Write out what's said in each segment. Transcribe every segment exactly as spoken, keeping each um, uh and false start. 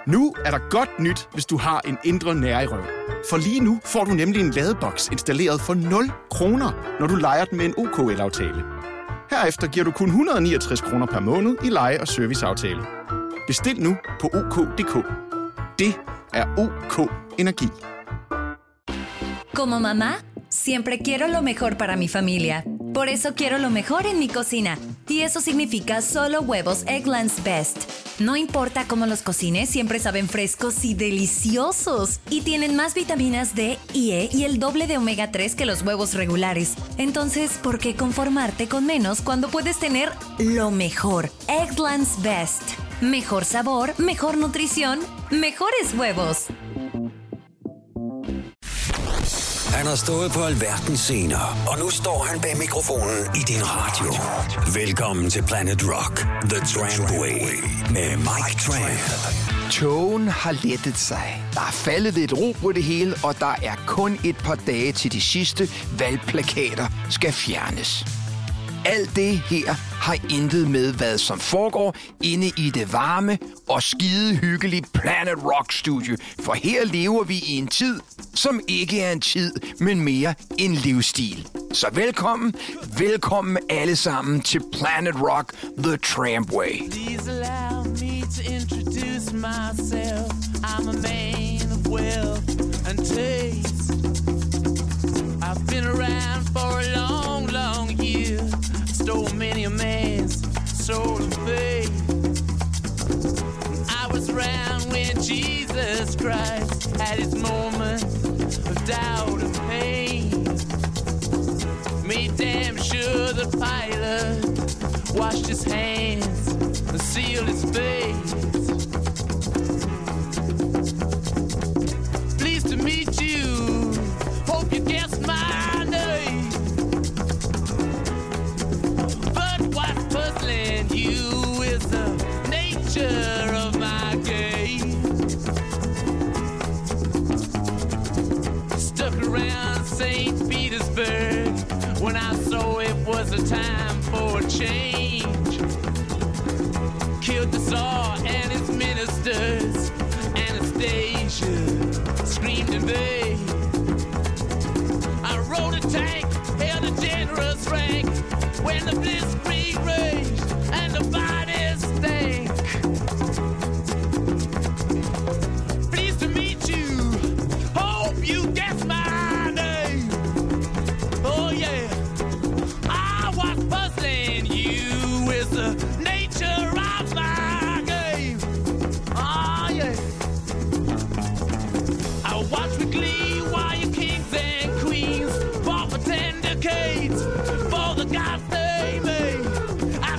Nu er der godt nyt, hvis du har en indre nærerøv. For lige nu får du nemlig en ladeboks installeret for nul kroner, når du lejer den med en O K L-aftale. Herefter giver du kun et hundrede og niogtres kroner per måned i leje- og serviceaftale. Bestil nu på O K punktum D K. Det er O K Energi. Como mamá, siempre quiero lo mejor para mi familia. Por eso quiero lo mejor en mi cocina. Y eso significa solo huevos Eggland's Best. No importa cómo los cocines, siempre saben frescos y deliciosos. Y tienen más vitaminas D y E y el doble de omega tres que los huevos regulares. Entonces, ¿por qué conformarte con menos cuando puedes tener lo mejor? Eggland's Best. Mejor sabor, mejor nutrición, mejores huevos. Han har stået på alverdens scener, og nu står han bag mikrofonen i din radio. Velkommen til Planet Rock, The Trampway, med Mike Tramp. Togen har lettet sig. Der er faldet lidt ro på det hele, og der er kun et par dage til de sidste valgplakater skal fjernes. Alt det her har intet med, hvad som foregår inde i det varme og skide hyggelige Planet Rock Studio. For her lever vi i en tid, som ikke er en tid, men mere en livsstil. Så velkommen, velkommen alle sammen til Planet Rock, The Trampway. Please allow me to introduce myself. I'm a man of wealth and taste. I've been around for a long, long year. Stole many a man's soul and faith. I was around when Jesus Christ had his moment of doubt and pain. Made damn sure the pilot washed his hands and sealed his face. Pleased to meet you. Hope you guessed my name. But what's puzzling you is the nature of my game. Stuck around Saint Petersburg when I saw it was a time for a change. Killed the Tsar and his ministers. Anastasia screamed in vain. I rode a tank, held a generous rank when the blitzkrieg raged and the bodies stank. Pleased to meet you. Hope you guess my name. Oh yeah. I was puzzling you with the nature of my game. Oh yeah. I watch with glee while your kings and queens fought for ten decades for the gods they made. I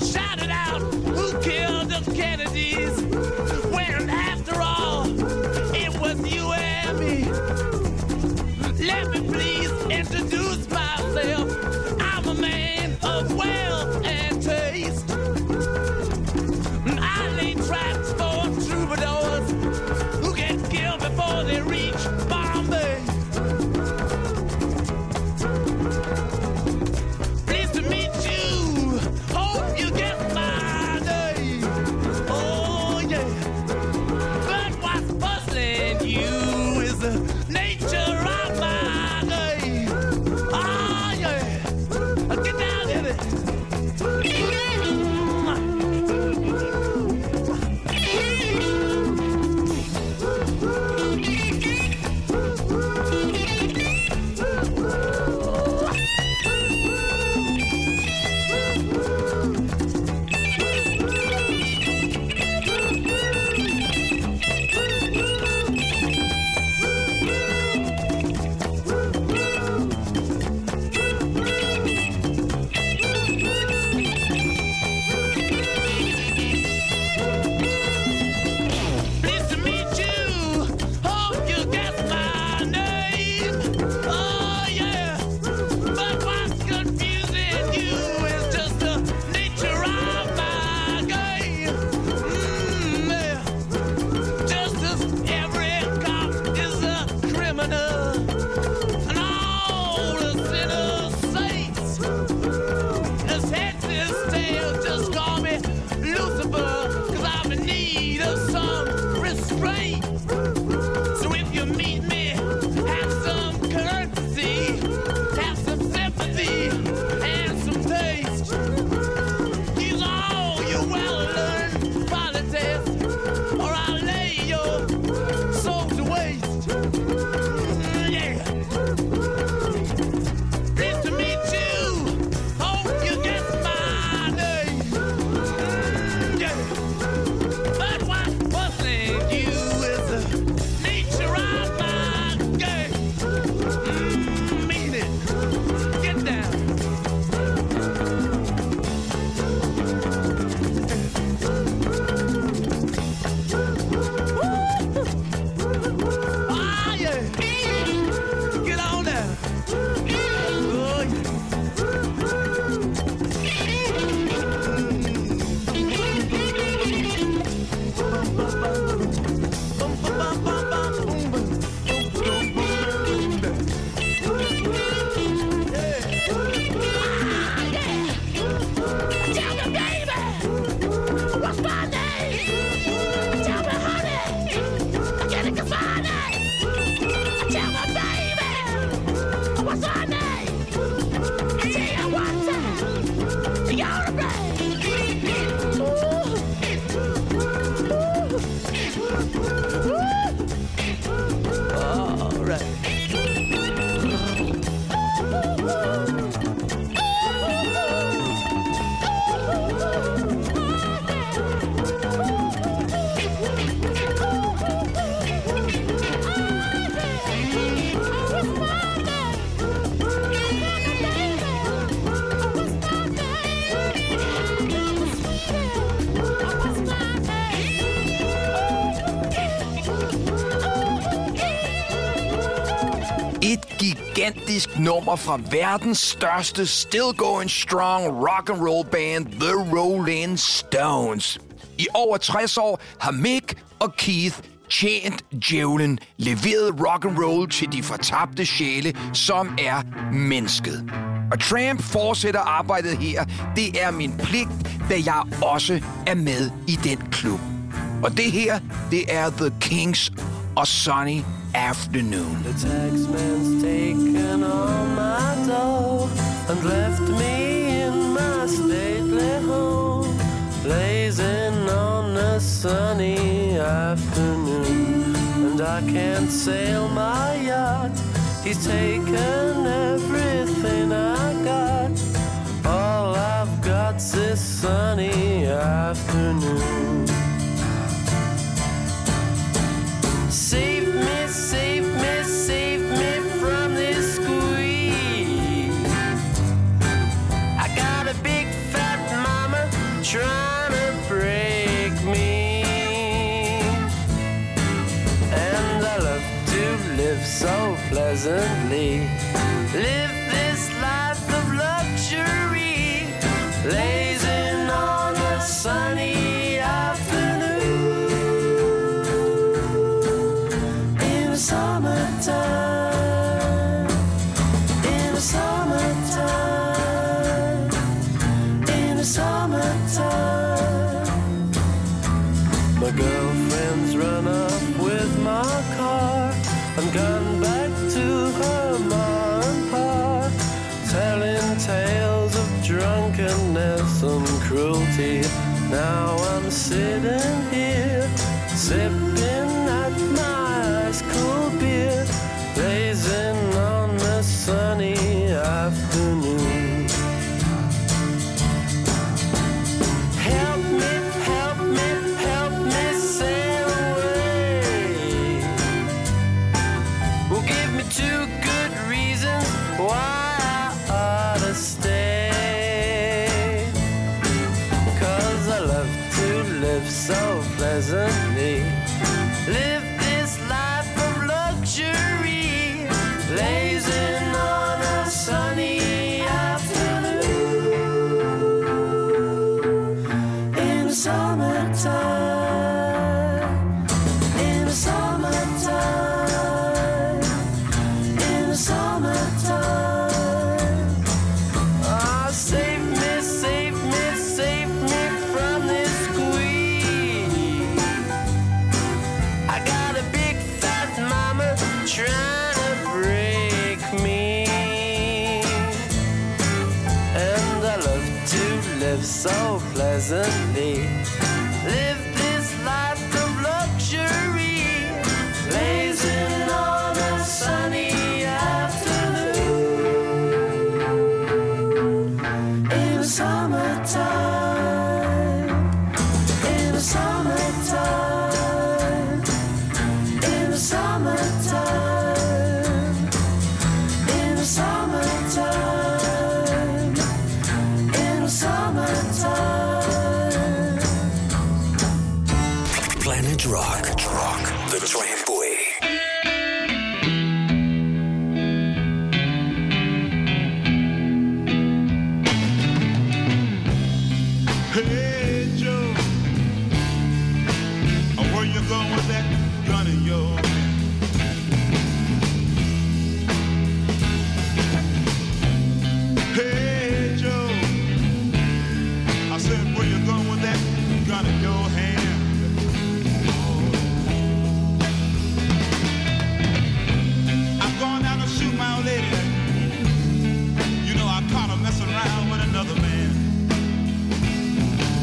Et gigantisk nummer fra verdens største still going strong rock and roll band, The Rolling Stones. I over tres år har Mick og Keith tjent djævlen, leveret rock and roll til de fortabte sjæle, som er mennesket. Og Tramp fortsætter arbejdet her. Det er min pligt, da jeg også er med i den klub. Og det her, det er The Kings og Sunny Afternoon. The taxman's taken all my dough and left me in my stately home, blazing on a sunny afternoon. And I can't sail my yacht, he's taken everything I got. All I've got's this sunny afternoon. Save me, save me, save me from this squeeze. I got a big fat mama trying to break me, and I love to live so pleasantly, live this life of luxury, blazing on a sunny afternoon. Summertime, in the summertime, in the summertime. My girlfriend's run up with my car and gone back to her ma and pa, telling tales of drunkenness and cruelty. Now I'm sitting here, sipping at my ice cold beer, blazing on a sunny afternoon. Help me, help me, help me sail away. Well, give me two good reasons why I ought to stay. 'Cause I love to live so pleasantly, live this life of luxury, blazing on a sunny afternoon. In the summertime, in the summertime, in the summertime. Ah, save me, save me, save me from this squeeze. I got a big fat mama trying to break me, and I love to live so pleasantly, live this life of luxury, blazing on a sunny afternoon. In the summertime, in the summertime, in the summertime, in the summertime, in the summertime. Planet Rock. Rock. The Tramp Way. Hey Joe, where you going with that gun in your hand? Hey Joe, I said where you going with that gun in your hand? I'm going down to shoot my old lady. You know I caught her messing around with another man.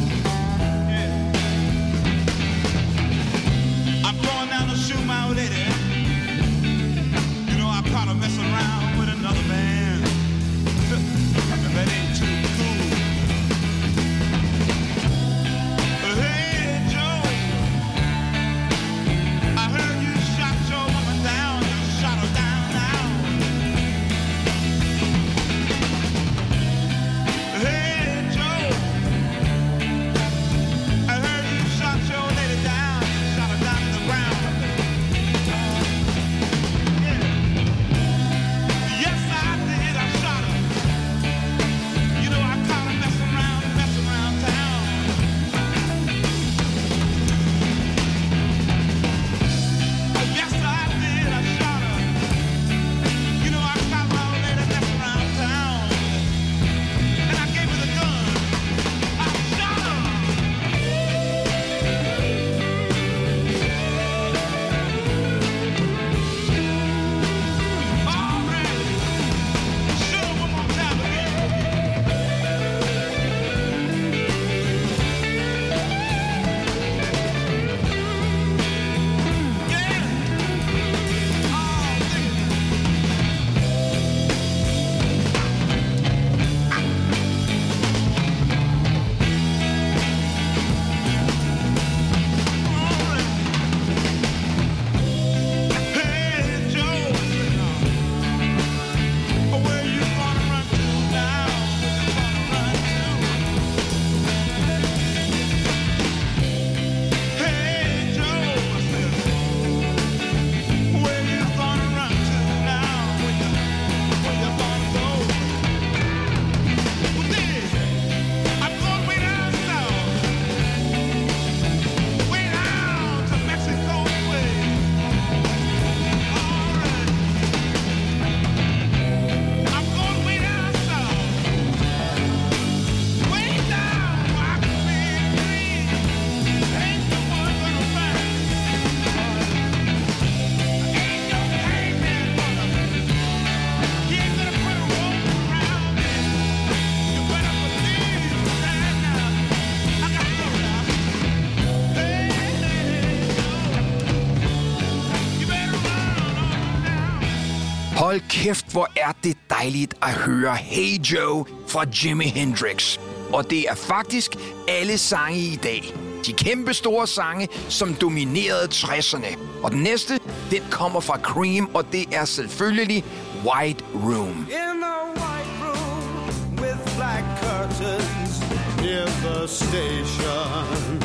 Hold kæft, hvor er det dejligt at høre Hey Joe fra Jimi Hendrix. Og det er faktisk alle sange i dag. De kæmpe store sange, som dominerede tresserne. Og den næste, den kommer fra Cream, og det er selvfølgelig White Room. In a white room with black curtains near the station.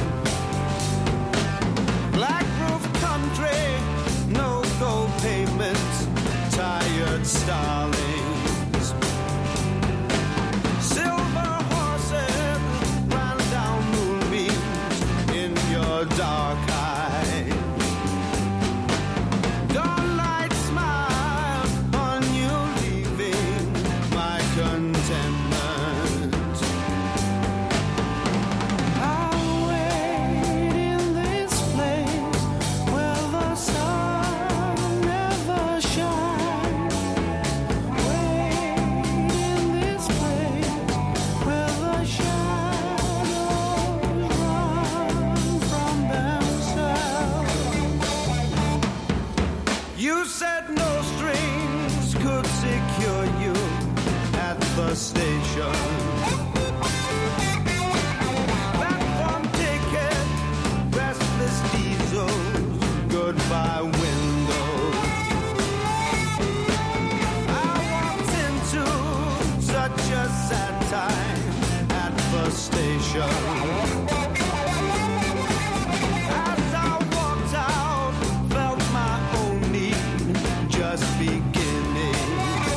Black roof country, no gold pavement, tired starlings. Silver horses ran down moonbeams in your dark eye. Dawnlight smile on you leaving my contentment. I'll wait in this place where the sun never shines. Wait in this place where the shadows run from themselves. You said no strings could secure you at the station. Platform ticket, restless diesels, goodbye windows. I walked into such a sad time at the station. As I walked out, felt my own need just beginning.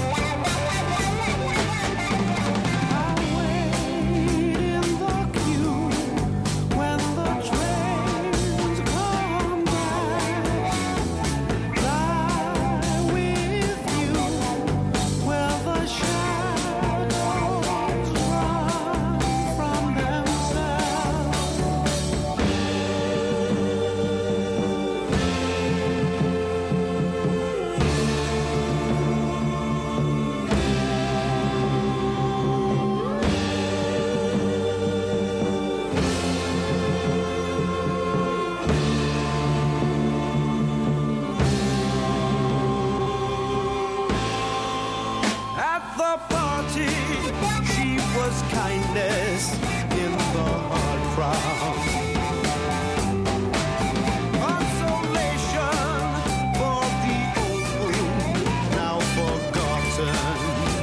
I wait in the queue when the trains come back. Lie with you where the shadows run from themselves. At the party, she was kindness in the hard crowd. Consolation for the old wound, now forgotten.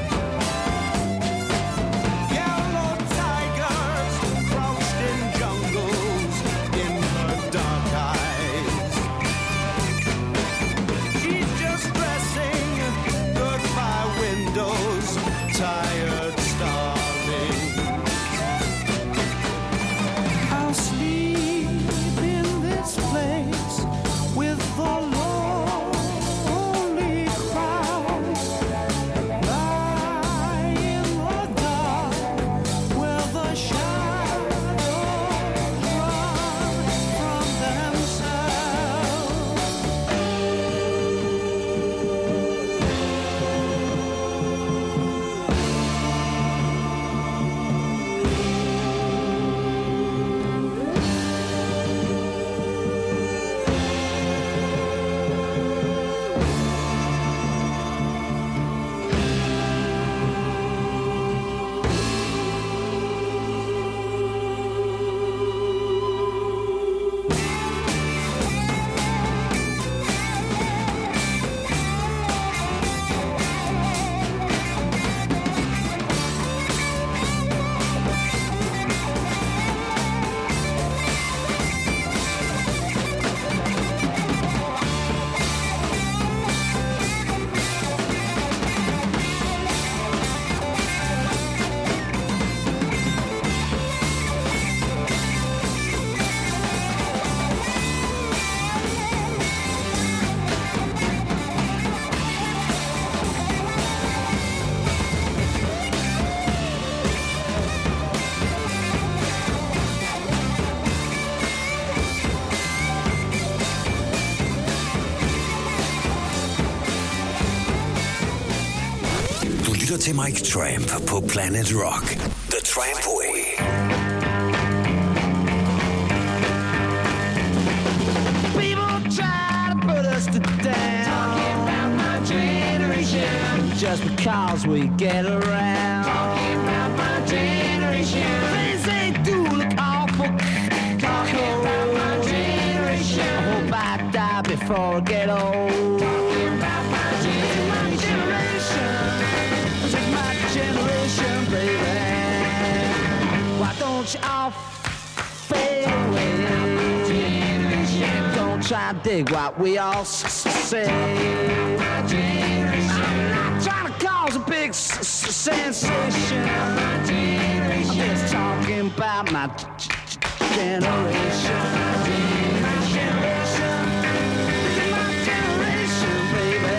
Yellow tigers crouched in jungles in her dark eyes. She's just dressing goodbye windows, tired starving. I'll sleep in this place with the lonely crowd. Lie in the dark where the shadows run from themselves. lytter til Mike Tramp på Planet Rock. The Tramp Way. People try to put us to down. Talking about my generation. just because we get around. Talking about my generation. Things they do look awful. Talking about my generation. I hope I die before I get old. Talking about my generation. This is my generation, baby. Why don't you all fade away? Don't try to dig what we all say. I'm not trying to cause a big s- s- sensation. I'm just talking about my g- g- generation. My generation. This is my generation, baby.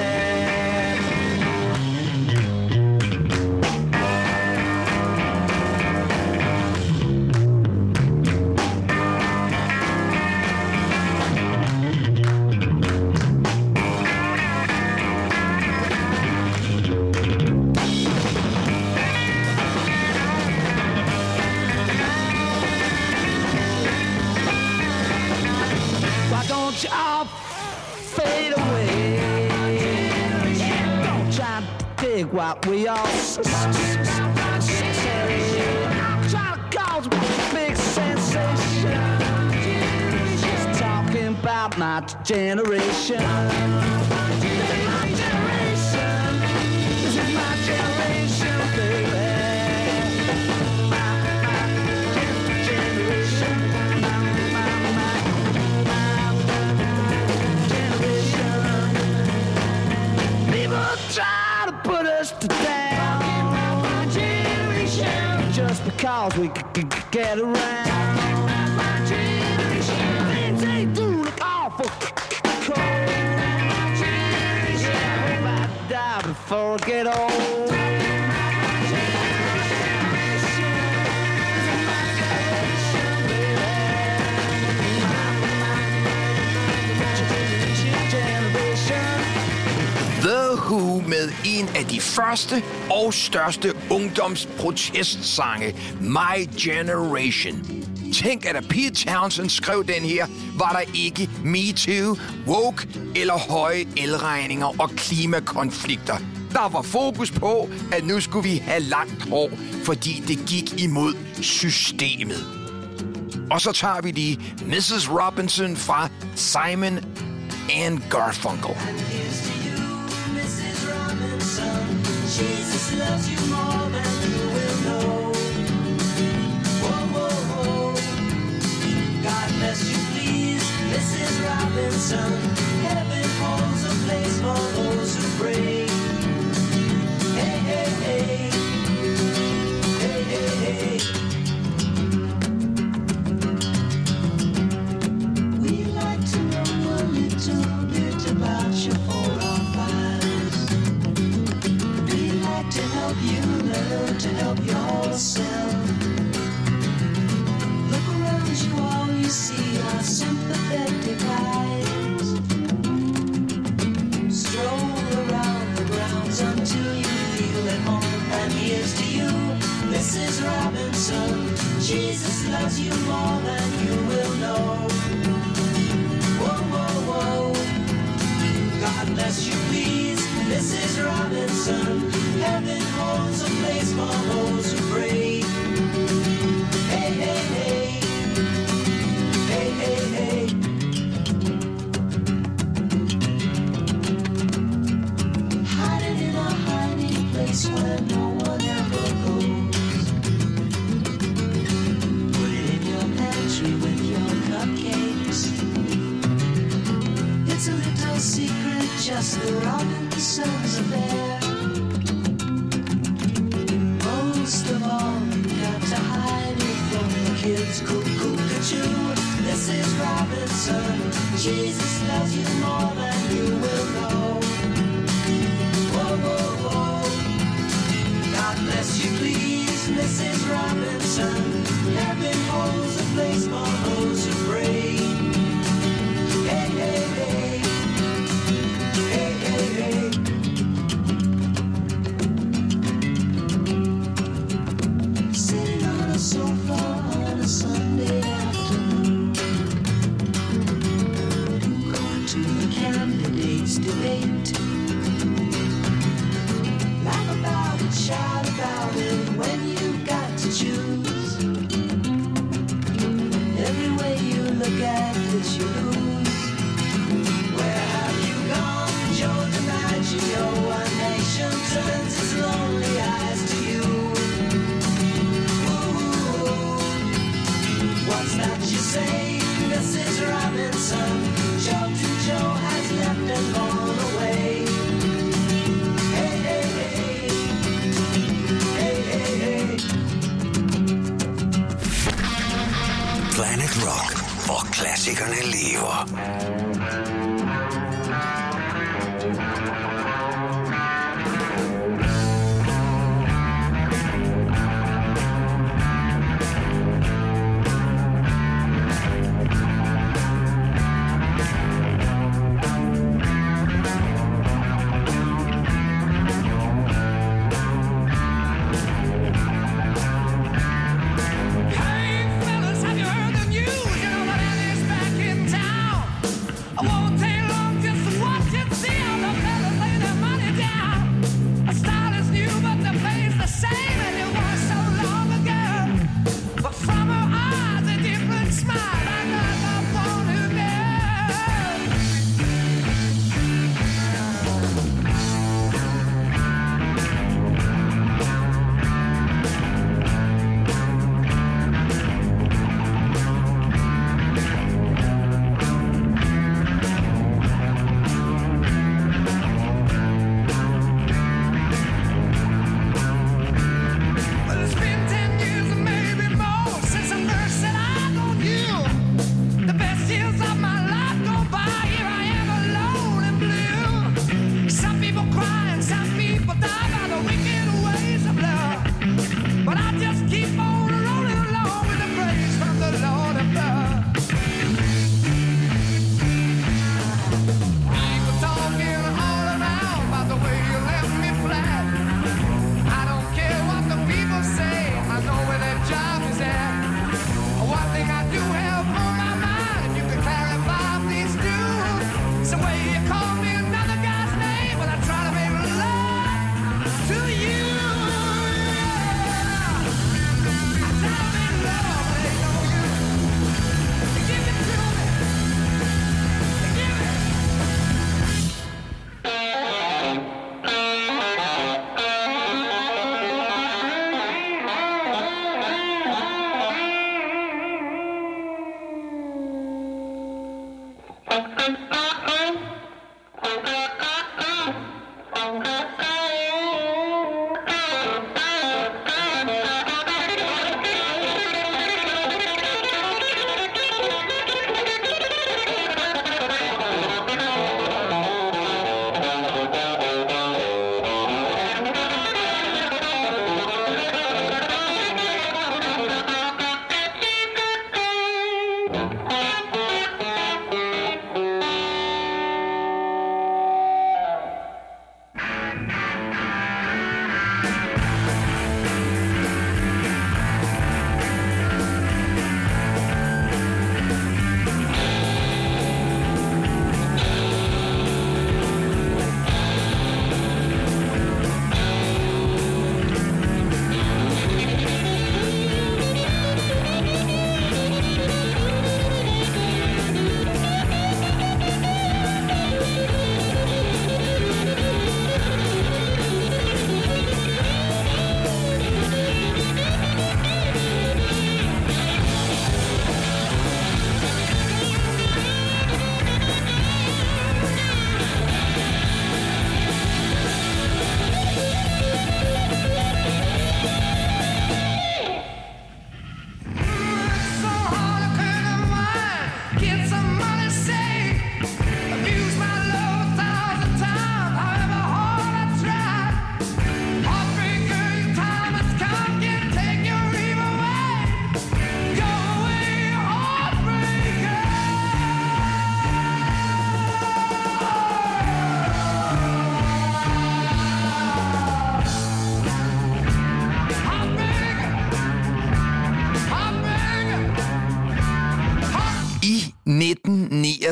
Don't you all fade away? Don't try to dig what we all s- s- s- say. I'm trying to cause a big sensation. Just talking about my generation. This is my generation. This is my generation, baby. My, my generation. My, my, my. People try to put us to down. Just because we c- c- get around. Things they do look awful cold. I hope I die before I get old. The Who med en af de første og største ungdomsprotestsange, My Generation. Tænk, at da Pete Townsend skrev den her, var der ikke MeToo, woke eller høje elregninger og klimakonflikter. Der var fokus på, at nu skulle vi have langt hår, fordi det gik imod systemet. Og så tager vi lige missus Robinson fra Simon and Garfunkel. Jesus loves you more than you will know. Whoa, whoa, whoa. God bless you, please, Missus Robinson. Heaven holds a place for those who pray. Hey, hey, hey. Hey, hey, hey. We like to know a little bit about your forefathers. To help you learn to help yourself. Look around you, all you see are sympathetic eyes. Stroll around the grounds until you feel at home. And here's to you, Missus Robinson. Jesus loves you more than you will know. Whoa, whoa, whoa. God bless you, please, Missus Robinson. Heaven holds a place for those who pray. Hey, hey, hey. Hey, hey, hey. Hide it in a hiding place where no one ever goes. Put it in your pantry with your cupcakes. It's a little secret, just the Robinsons affair. Most of all, you got to hide it from the kids. Cuckoo-cuckoo, Missus Robinson. Jesus loves you more than you will know. Whoa, whoa, whoa. God bless you, please, Missus Robinson. Heaven holds a place for those who pray. Hey, hey, hey. Hey, hey, hey. Sitting on a sofa on a Sunday afternoon, going to the candidates' debate. to shout about it when you got to choose. Every way you look at it, you lose. Where have you gone, Joe DiMaggio? One nation turns its lonely eyes to you. Ooh, what's that you say, Missus Robinson? Joe to Joe has left and gone away. Hey, hey, hey. Hey, hey, hey. Planet Rock, hvor klassikerne lever. Hey fellas, have you heard the news? You know that Annie's back in town.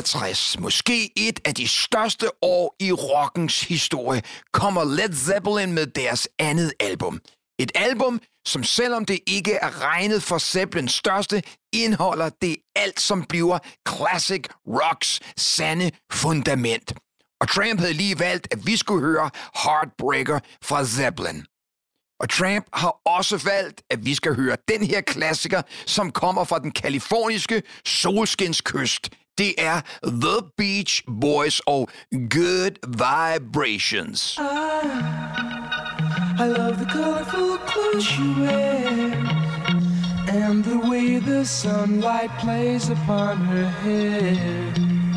niogtres, måske et af de største år i rockens historie, kommer Led Zeppelin med deres andet album. Et album, som selvom det ikke er regnet for Zeppelins største, indeholder det alt, som bliver classic rocks sande fundament. Og Tramp havde lige valgt, at vi skulle høre Heartbreaker fra Zeppelin. Og Tramp har også valgt, at vi skal høre den her klassiker, som kommer fra den kaliforniske solskinskyst. Det er The Beach Boys og Good Vibrations. I, I love the colorful clothes she wears and the way the sunlight plays upon her hair.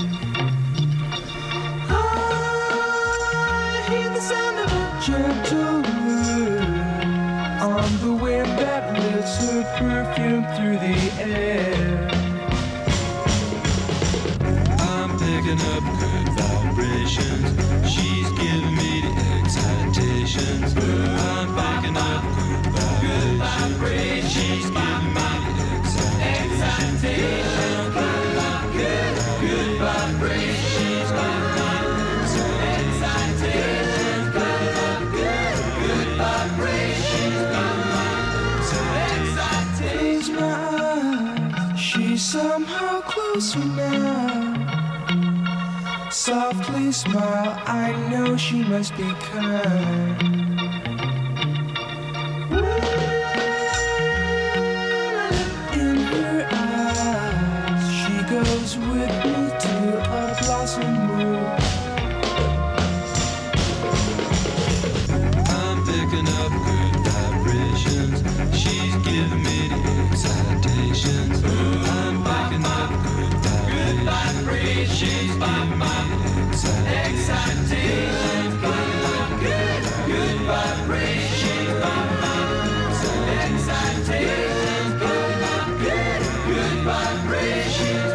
I hear the sound of a gentle on the wind that lifts her perfume through the air. I'm picking up good vibrations. She's giving me the excitations. I'm picking up good vibrations. She's giving me the excitations. Good, good vibrations. She's giving me the excitations. Good, good vibrations. She's somehow closer now. Softly smile, I know she must be kind. In her eyes, she goes with me to a blossom room. I'm picking up good vibrations. She's giving me the excitations. I'm picking up good vibrations. She's giving me the excitations. Good, good vibrations. Excitations. Good, good vibrations.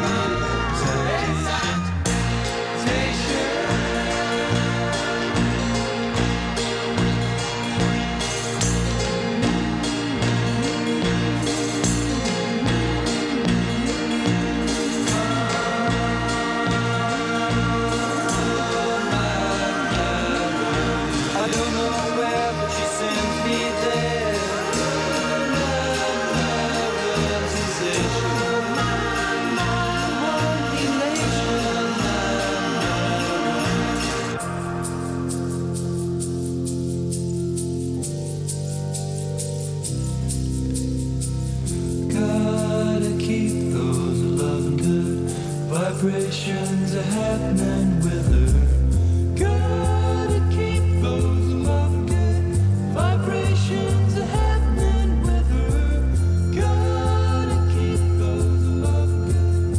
Vibrations are happening with her. Gotta keep those love good. Vibrations are happening with her. Gotta keep those love good.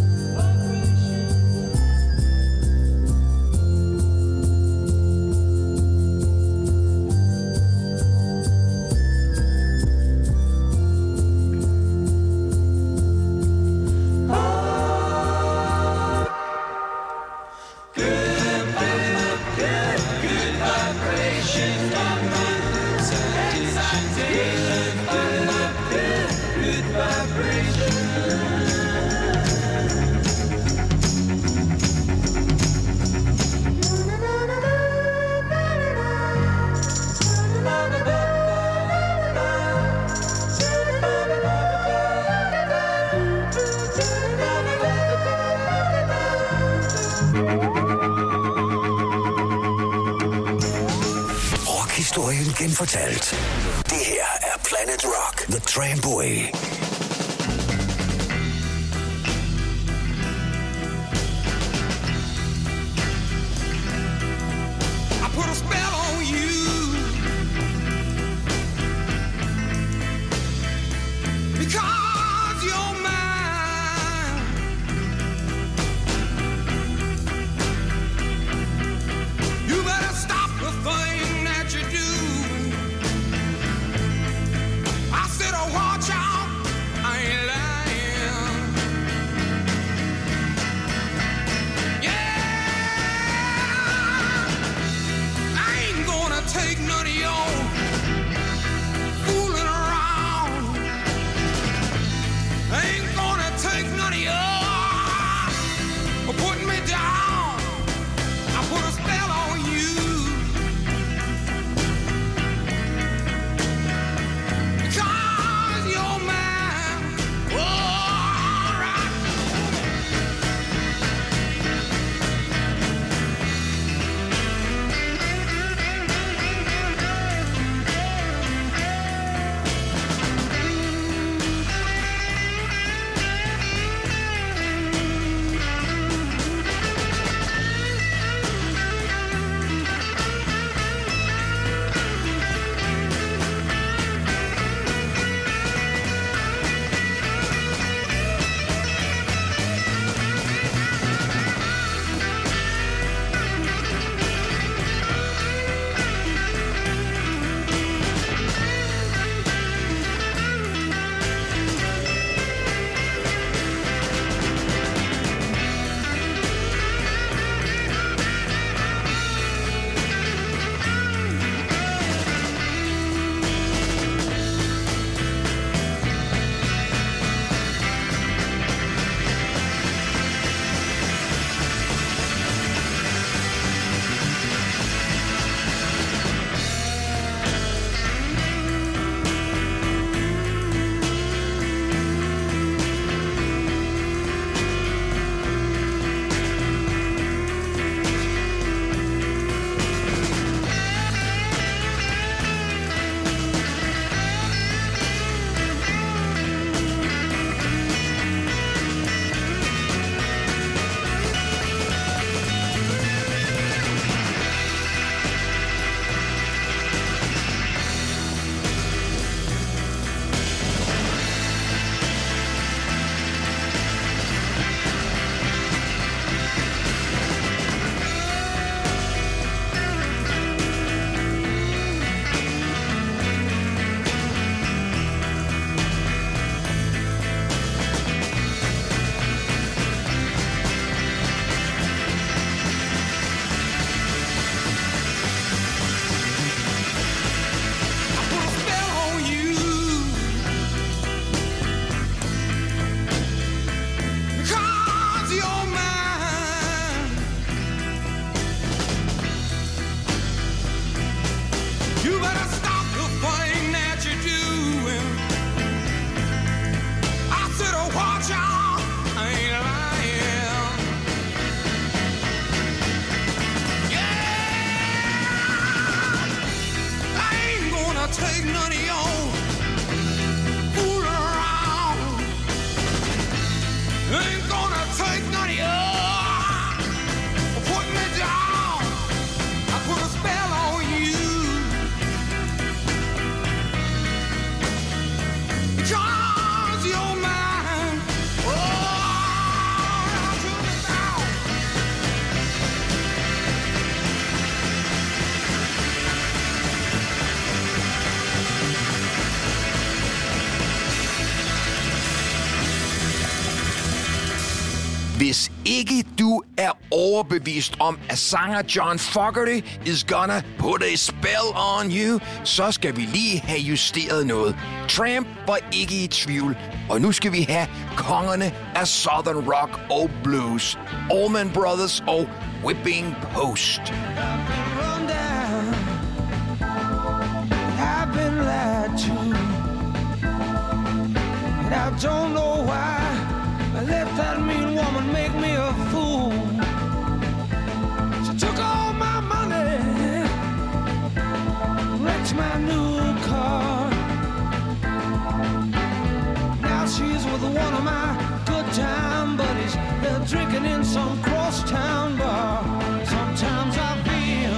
Rockhistorien genfortalt. Det her er Planet Rock, The Trampway. But take none of your fool around. Ain't gonna take none of your put me down. I put a spell on you. Cause you're mine. Oh, took me down. Hvis ikke du er overbevist om, at sanger John Fogerty is gonna put a spell on you, så skal vi lige have justeret noget. Tramp var ikke i tvivl, og nu skal vi have kongerne af Southern Rock og Blues. Allman Brothers og Whipping Post. Run down. I've been lied to, and I don't know why I let that mean woman make me a fool. She took all my money, wrecked my new car. Now she's with one of my good time buddies. They're drinking in some crosstown bar. Sometimes I feel,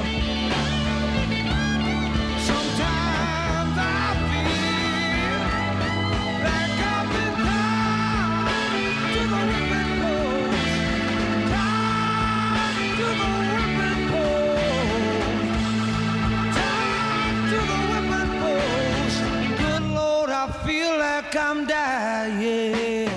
sometimes I feel like I've been tied to the whipping post, tied to the whipping post, tied to the whipping post. Good Lord, I feel like I'm dying.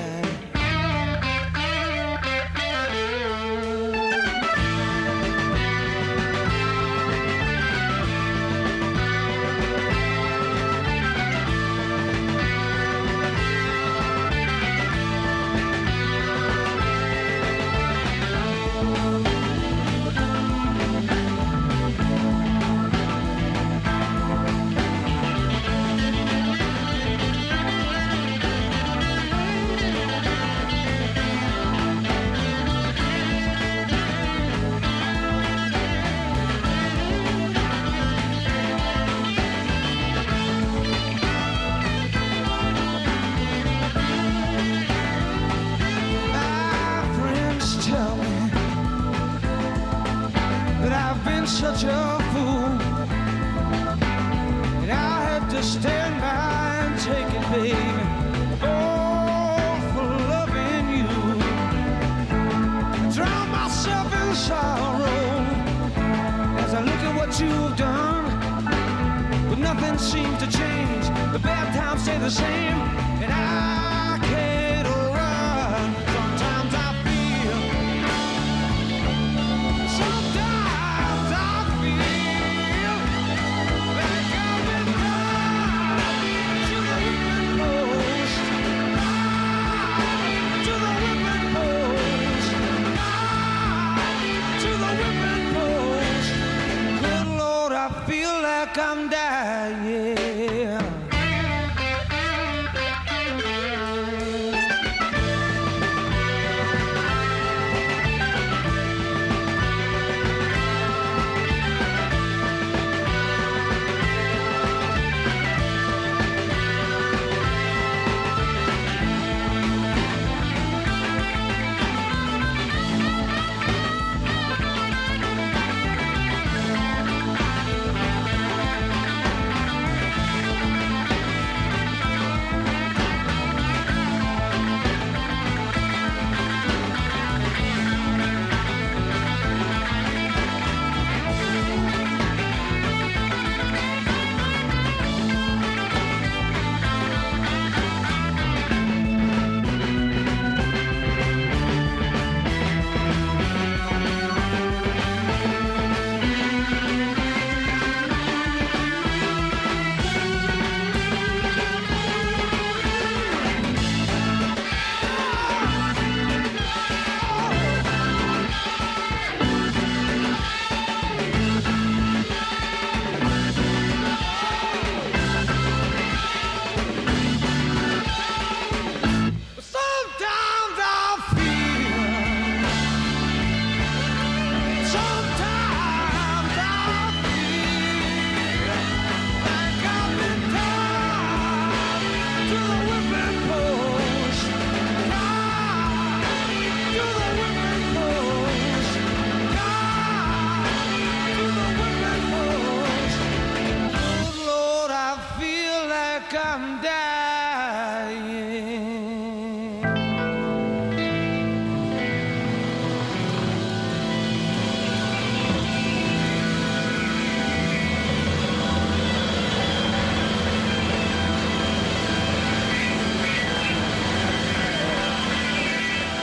Such a fool, and I had to stand by and take it, baby. Oh, for loving you, I drown myself in sorrow as I look at what you've done. But nothing seems to change. The bad times stay the same, and I can't run. Sometimes I feel, sometimes I'm dying.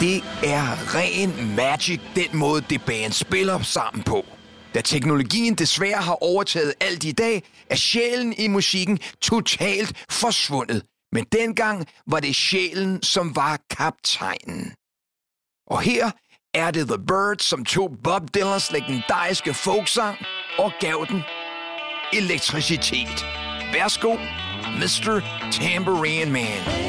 Det er ren magic, den måde det band spiller sammen på. Da teknologien desværre har overtaget alt i dag, er sjælen i musikken totalt forsvundet. Men dengang var det sjælen, som var kaptajnen. Og her er det The Byrds, som tog Bob Dylans legendariske folksang og gav den elektricitet. Værsgo, mister Tambourine Man.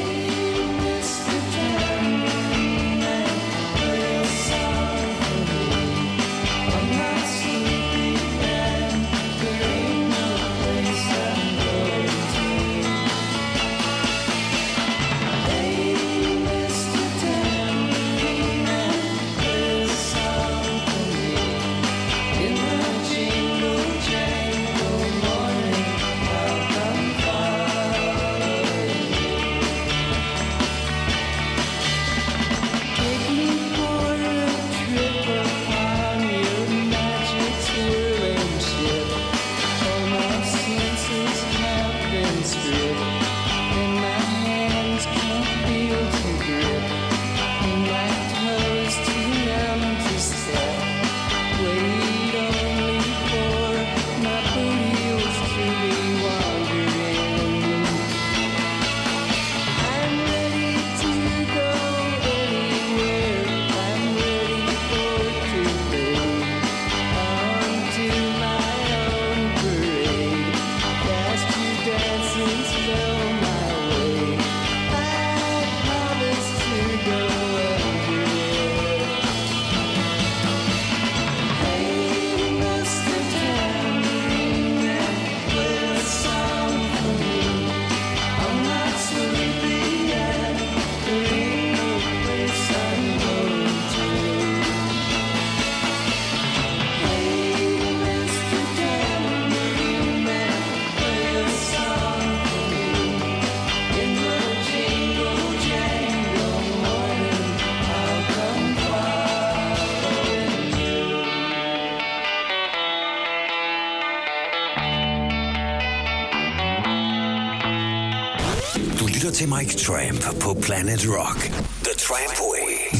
Til Mike Tramp på Planet Rock. The Tramp Way.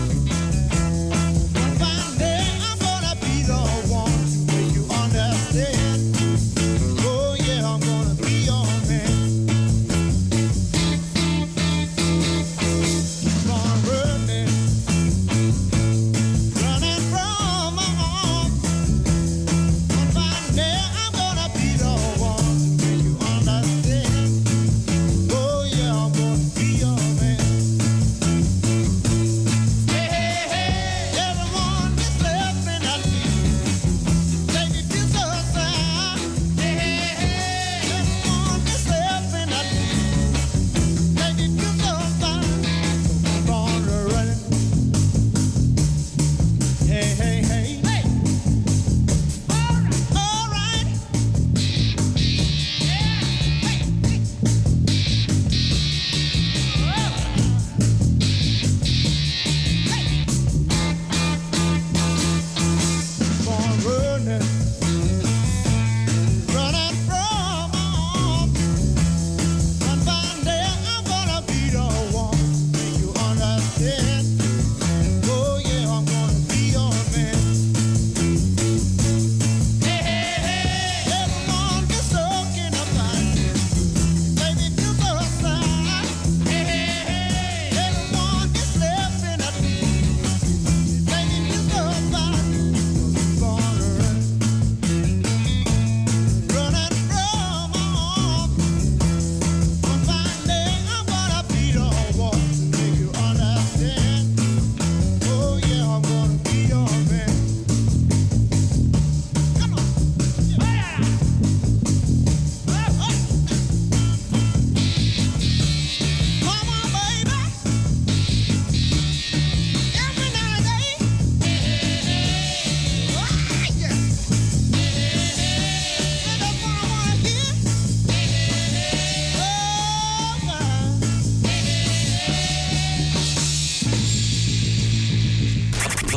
One day I'm gonna be the one to make you understand.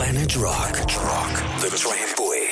Planet Rock. Rock. The Trampway.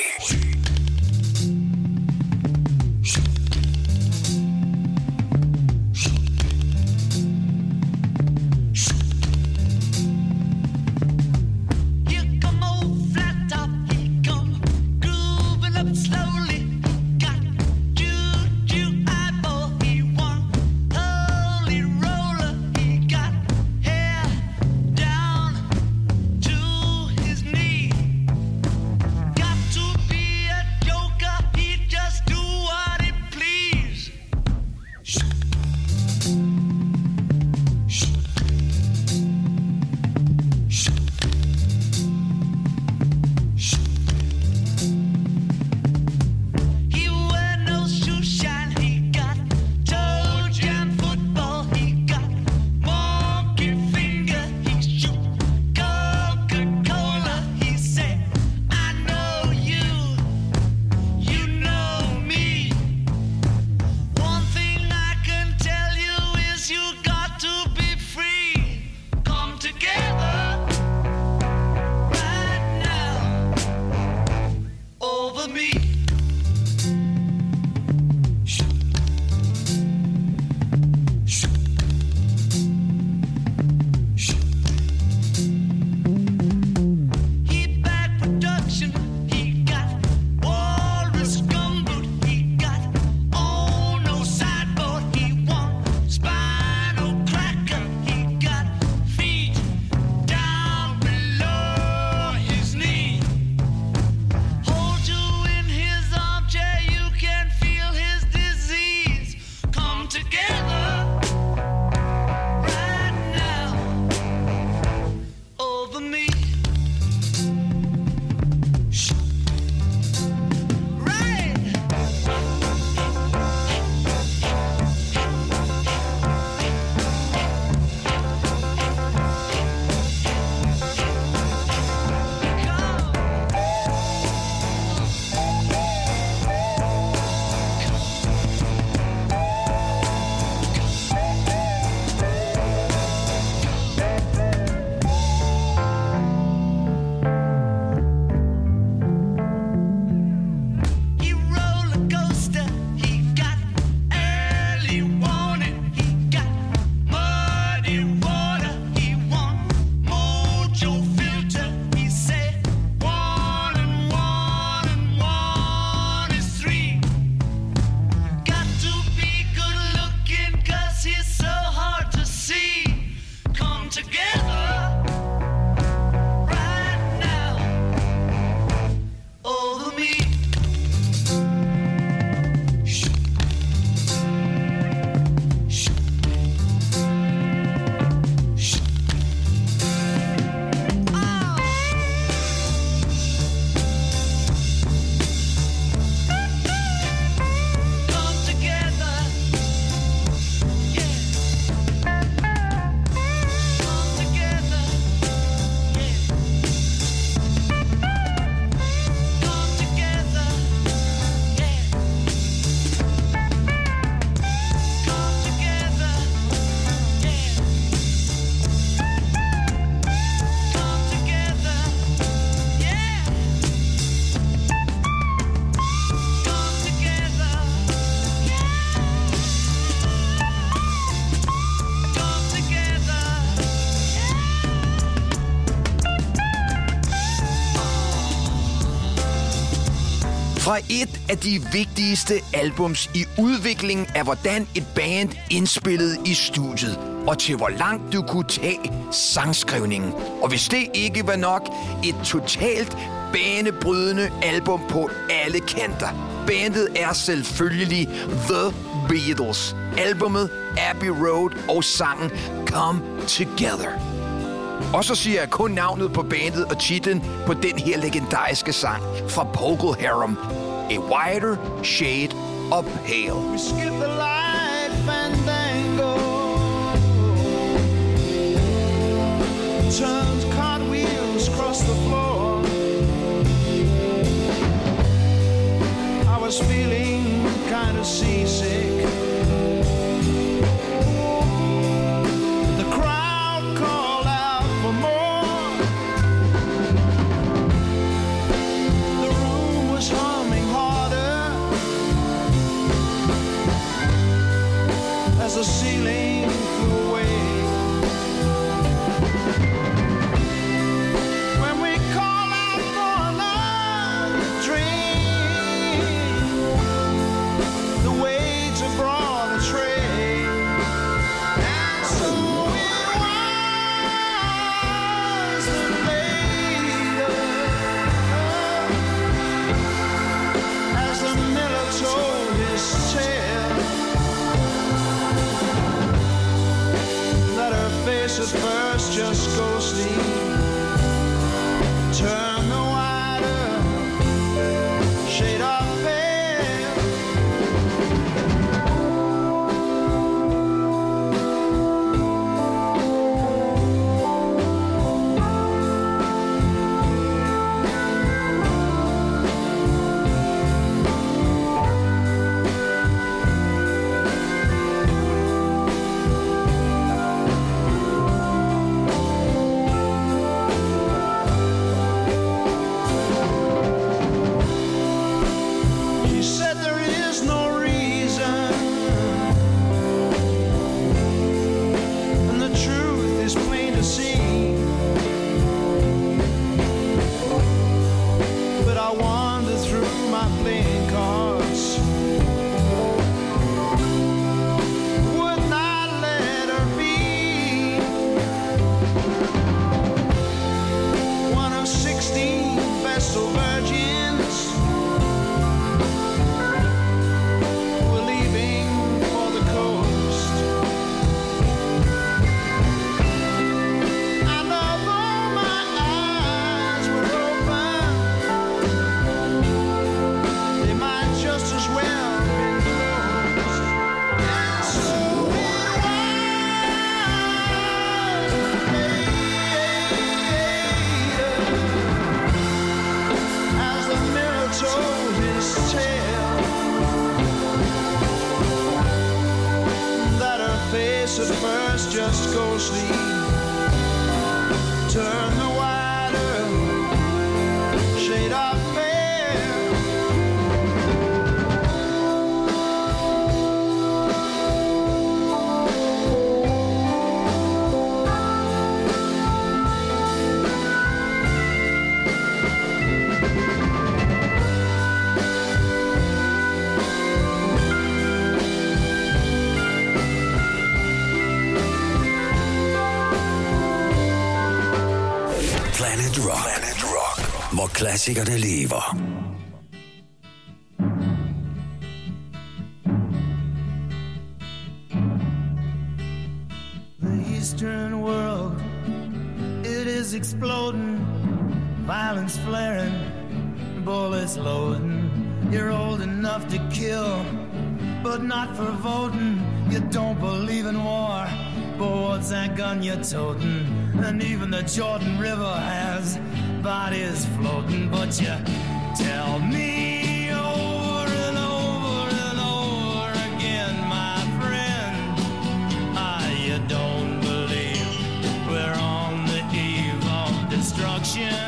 Fra et af de vigtigste albums i udviklingen af, hvordan et band indspillede i studiet, og til hvor langt du kunne tage sangskrivningen. Og hvis det ikke var nok, et totalt banebrydende album på alle kanter. Bandet er selvfølgelig The Beatles. Albummet Abbey Road og sangen Come Together. Og så siger jeg kun navnet på bandet og titlen på den her legendariske sang fra Procol Harum. A Wider Shade of Pale. We skip the light fandango, turns cartwheels across the floor. I was feeling kind of seasick. The crowd called out for more. stealing away. When we call out for another drink, the waits have brought a tray, and so it was that later, as the miller told his tale, that her face at first just ghostly turned the wider shade of pale. He said there is no reason, and the truth is plain to see. But I wander through my playing cards, would not let her be one of sixteen vestal virgins were leaving for the coast. And although my eyes were open, they might just as well been closed. And so it was later, as the mirror told his tale, that her face at first just ghostly turned the wider shade of pale. Planet Rock. Planet Rock. Hvor klassikerne lever. The Eastern world, it is exploding, violence flaring, bullets loading. You're old enough to kill, but not for voting. You don't believe in war, but what's that gun you're toting? And even the Jordan River has bodies floating. But you tell me over and over and over again, my friend, ah, you don't believe we're on the eve of destruction.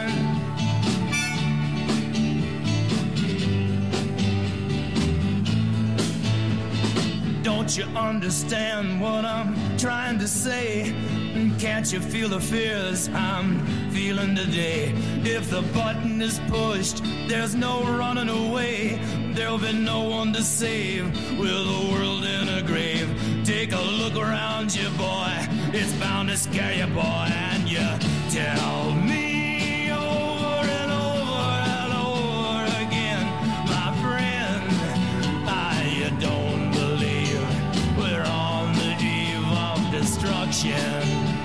Don't you understand what I'm trying to say? Can't you feel the fears I'm feeling today? If the button is pushed, there's no running away. There'll be no one to save with the world in a grave. Take a look around you, boy. It's bound to scare you, boy. And you tell me over and over and over again, my friend, ah, you don't believe we're on the eve of destruction.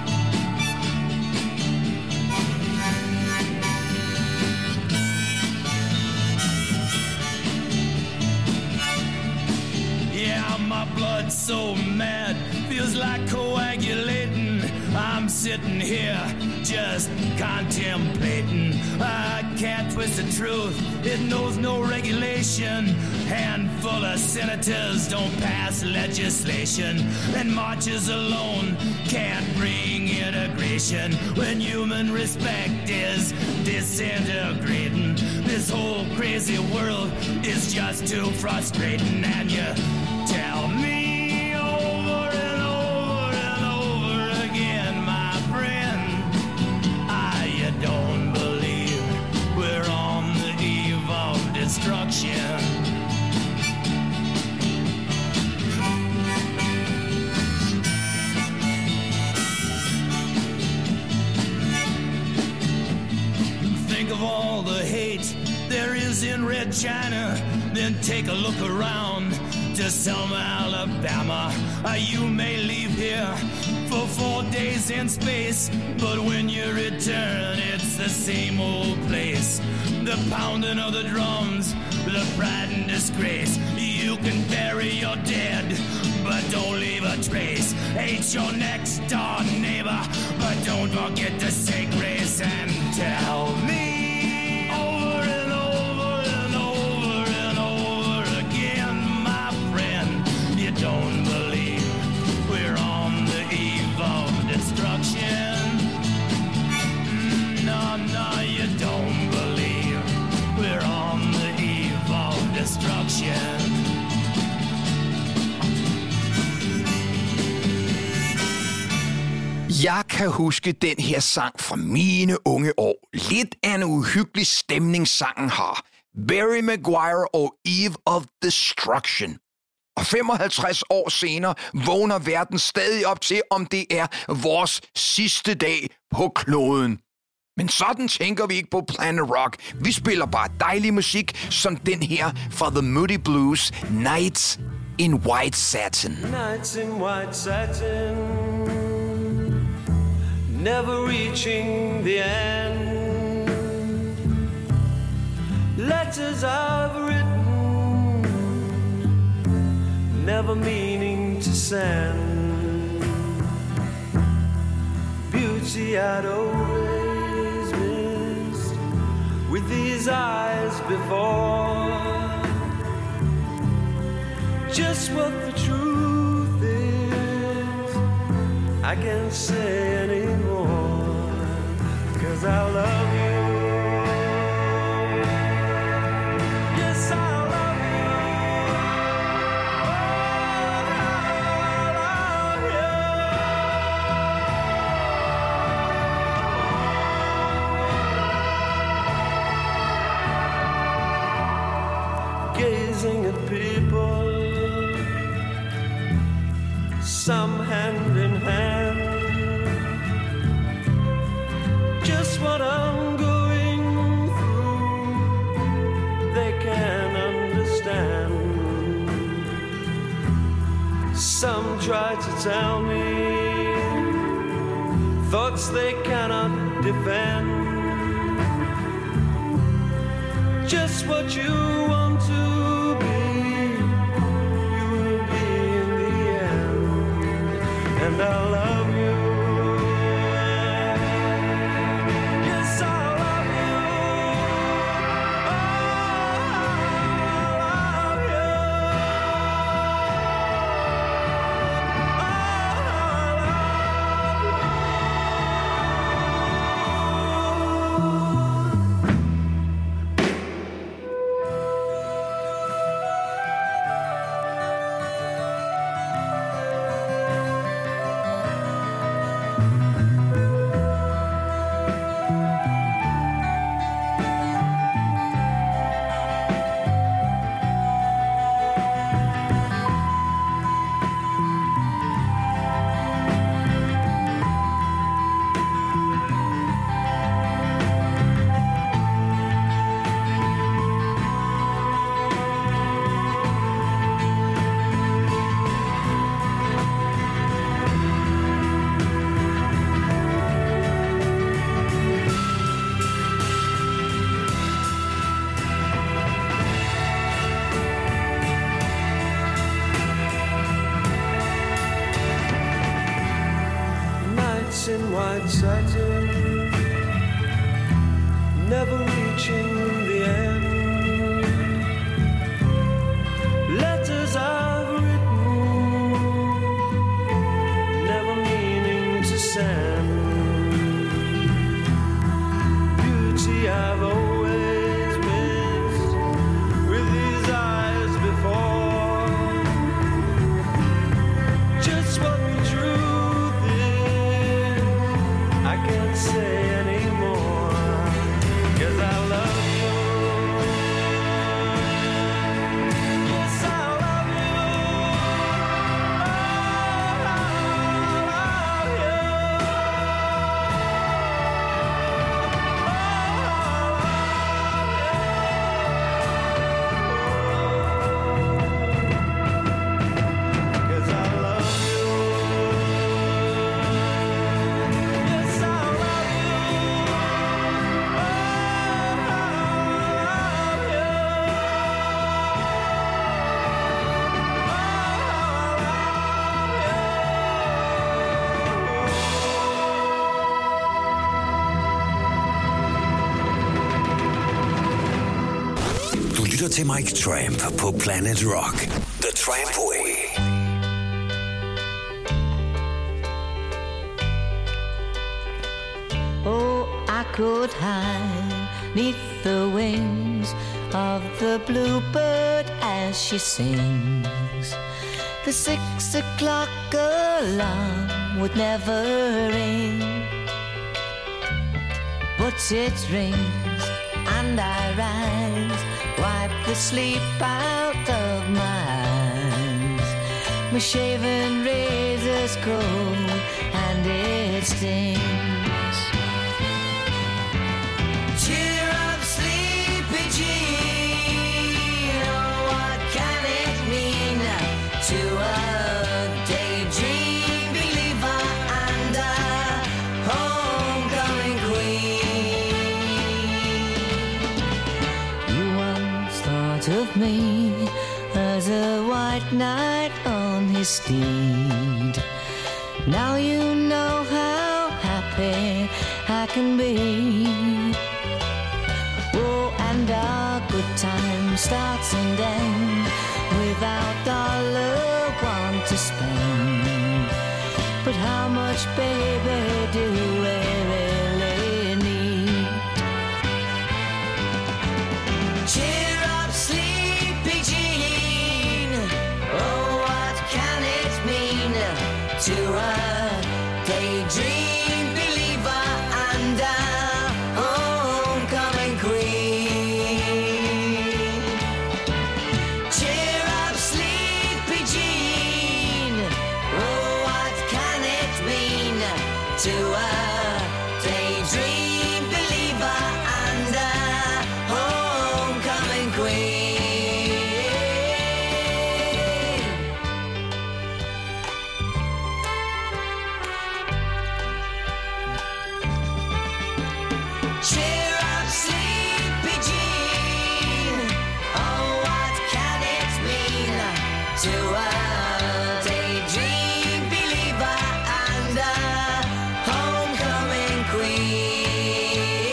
My blood's so mad, feels like coagulating. I'm sitting here just contemplating. I can't twist the truth, it knows no regulation. Handful of senators don't pass legislation, and marches alone can't bring integration. When human respect is disintegrating, this whole crazy world is just too frustrating. And you tell me over and over is in red China, then take a look around to Selma, Alabama. Uh, you may leave here for four days in space, but when you return, it's the same old place. The pounding of the drums, the pride and disgrace. You can bury your dead, but don't leave a trace. Hate your next door neighbor, but don't forget to say grace and tell me over and over and over and over again, my friend, you don't believe we're on the eve of destruction. No, no, you don't believe we're on the eve of destruction. Jeg kan huske den her sang fra mine unge år. Lidt af en uhyggelig stemning sangen har. Barry Maguire og Eve of Destruction. Og femoghalvtreds år senere vågner verden stadig op til, om det er vores sidste dag på kloden. Men sådan tænker vi ikke på Planet Rock. Vi spiller bare dejlig musik, som den her fra The Moody Blues, Nights in White Satin. Nights in white satin, never reaching the end. Letters I've written, never meaning to send. Beauty I'd always missed with these eyes before. Just what the truth is, I can't say anymore, 'cause I love you. Yes, I love you. Oh, I love you. Gazing at people, some hand in hand, just what I'm going through, they can understand. Some try to tell me thoughts they cannot defend. Just what you want to be, you will be in the end. And I love you. Yes, I love you. Oh, I love you. In white satin, never reaching the end. Letters I've written, never meaning to send. Beauty I've always missed with these eyes before. Just what the truth is, I can't say anymore, 'cause I love you. lytter til Mike Tramp på Planet Rock. The Tramp Way. Oh, I could hide neath the wings of the bluebird as she sings. The six o'clock alarm would never ring, but it rings and I rise, wipe the sleep out of my eyes. My shaven razor's cold and it stings. Cheer up, sleepy Jean. Oh, what can it mean to a daydream believer and a homecoming queen? You once thought of me as a white knight on his steed. Now you know how happy I can be. Oh, and our good time starts and ends without dollar one to spend. But how much, baby, do we really need? Cheer up, sleepy Jean. Oh, what can it mean to a daydream believer and a homecoming queen? Cheer up, sleepy Jean. Oh, what can it mean to a daydream believer and a homecoming queen? Cheer up, sleepy Jean. Oh, what can it mean to a daydream believer and a homecoming queen?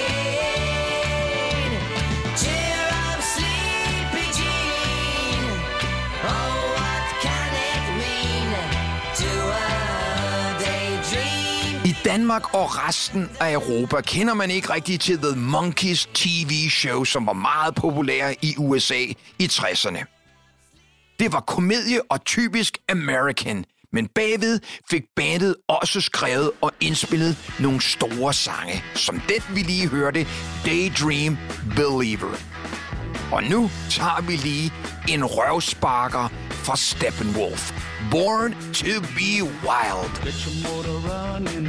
Cheer up, sleepy Jean. Oh, what can it mean to a daydream? I Danmark og resten af Europa kender man ikke rigtig til The Monkees T V-show, som var meget populære i U S A i tresserne. Det var komedie og typisk American, men bagved fik bandet også skrevet og indspillet nogle store sange, som den vi lige hørte, Daydream Believer. Og nu tager vi lige en røvsparker fra Steppenwolf, Born to be Wild. Get your motor running.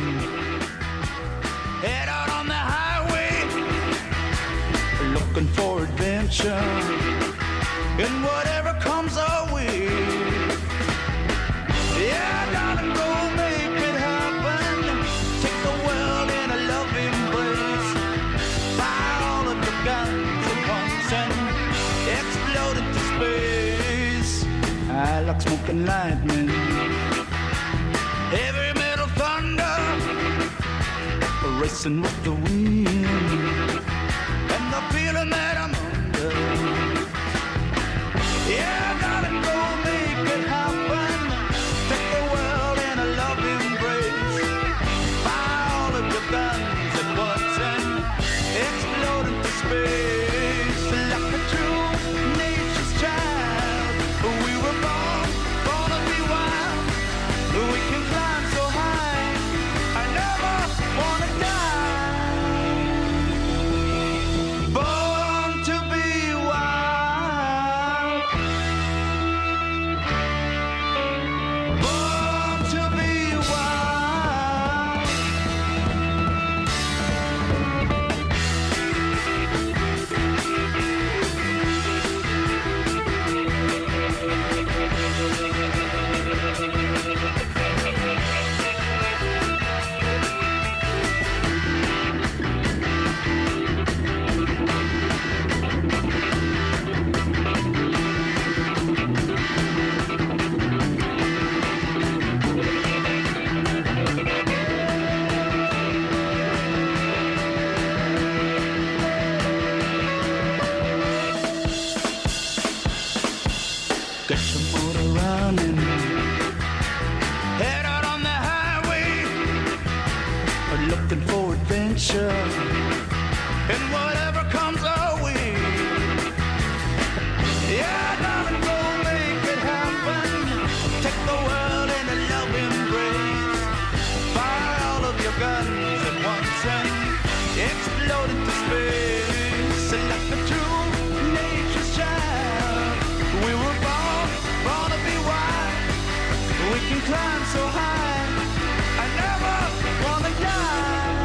Head out on the highway, looking for adventure and whatever comes our way. Yeah, darling, go make it happen. Take the world in a loving embrace. Fire all of your guns at once and explode into space. I like smoking lightning, heavy metal thunder, racing with the wind, and the feeling that I'm under. Yeah, darling, go make it happen. Take the world in a loving embrace. Fire all of your guns at once and explode into space. Like a true nature's child, we were born, born to be wild. We can climb so high, I never wanna die. looking for adventure and whatever comes our way. Yeah, darling, go make it happen. Take the world in a love embrace. Fire all of your guns at once and explode into space. And like the true nature's child, we were born, born to be wild. We can climb so high, I never wanna die.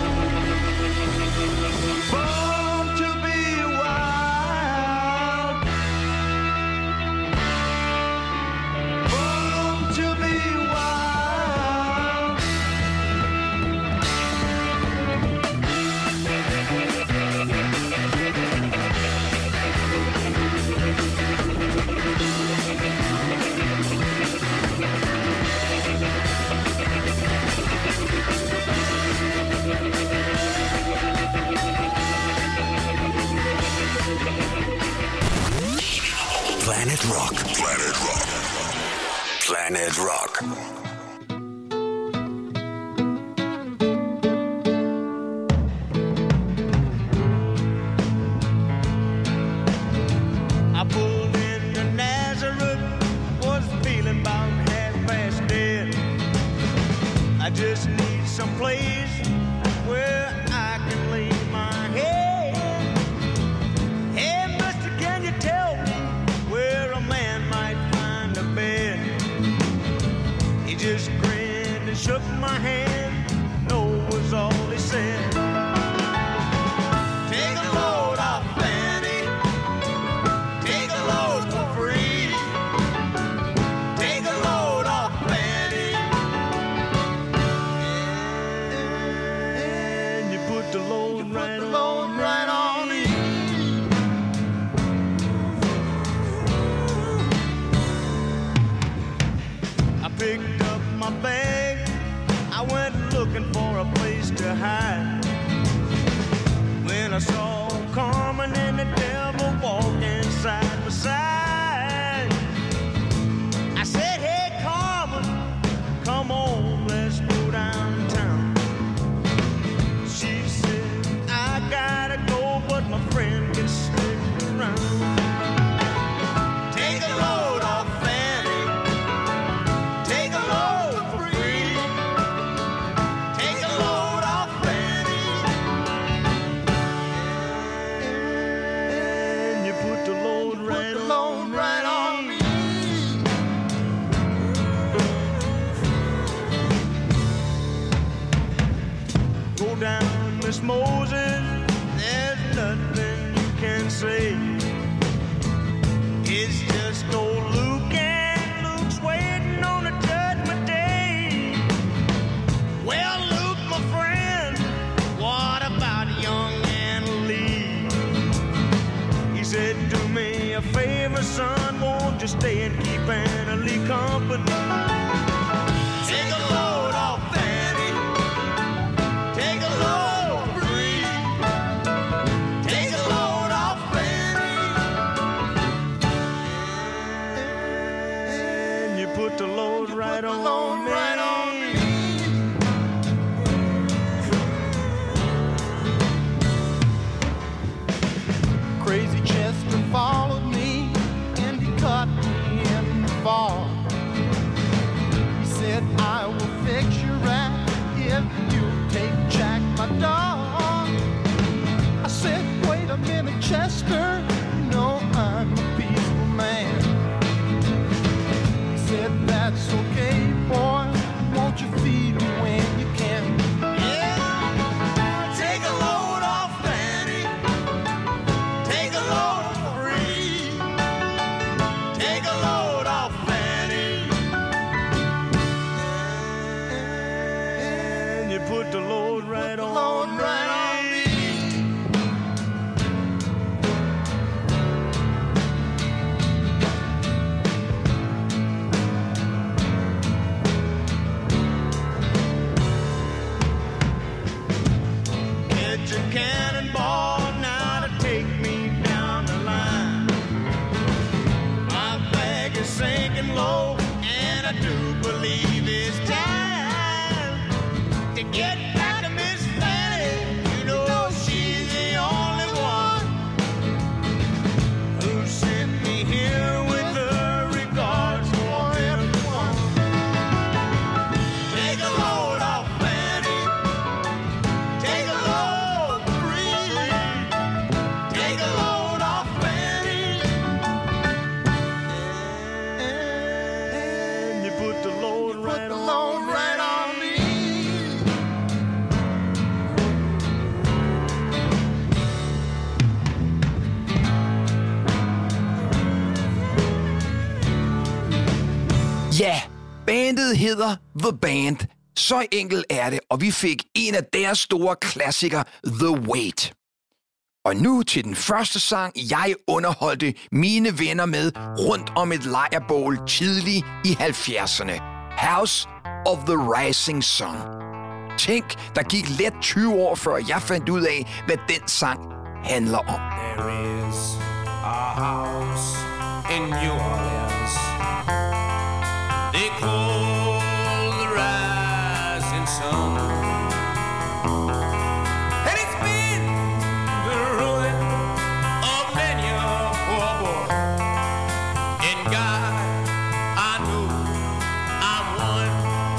Born to be wild. Born to be wild. Planet Rock. Planet Rock. Planet Rock. I pulled into Nazareth, was feeling about half past dead. I just need some place where I can lay my head. Hey, mister, can you tell me where a man might find a bed? He just grinned and shook my hand. No was all he said. Take a load off, Fanny. Take a load for free. Take a load off, Fanny. And you put the load right on, right on me. I picked up my bag. I went looking for a place to hide. When I saw Carmen and the devil walking side by side, I said, hey, Carmen, come on, let's go downtown. She said, I gotta go, but my friend can stick around. Take a load off, Fanny. Take a load for free. Take a load off, Fanny. And you put the load right on, right on me. Go down, Miss Moses. There's nothing you can say. It's just old Luke, and Luke's waiting on a judgment day. Well, Luke, my friend, what about young Anna Lee? He said, do me a favor, son, won't you stay and keep Anna Lee company? Take a load off, Fanny. Take a load free. Take a load off, Fanny. And you put the load right on me. Right on me. Crazy Chester followed me and he caught me in the fall. He said, I will fix you right if you take Jack, my dog. I said, wait a minute, Chester, you know I'm a peaceful man. He said, that's okay, boy, won't you feed me when you can? Yeah, take a load off, Fanny. Take a load free. Take a load off, Fanny. And you put the load right on, right on me. Get your cannonball now to take me down the line. My bag is sinking low, and I do believe it's time to get back to Miss hedder The Band. Så enkelt er det, og vi fik en af deres store klassikere, The Wait. Og nu til den første sang, jeg underholdte mine venner med rundt om et lejrbål tidligt i halvfjerdserne. House of the Rising Sun. Tænk, der gik let tyve år, før jeg fandt ud af, hvad den sang handler om. There is a house in New Orleans. They call the rising sun. And it's been the ruin of many a poor boy. In God, I know I'm one.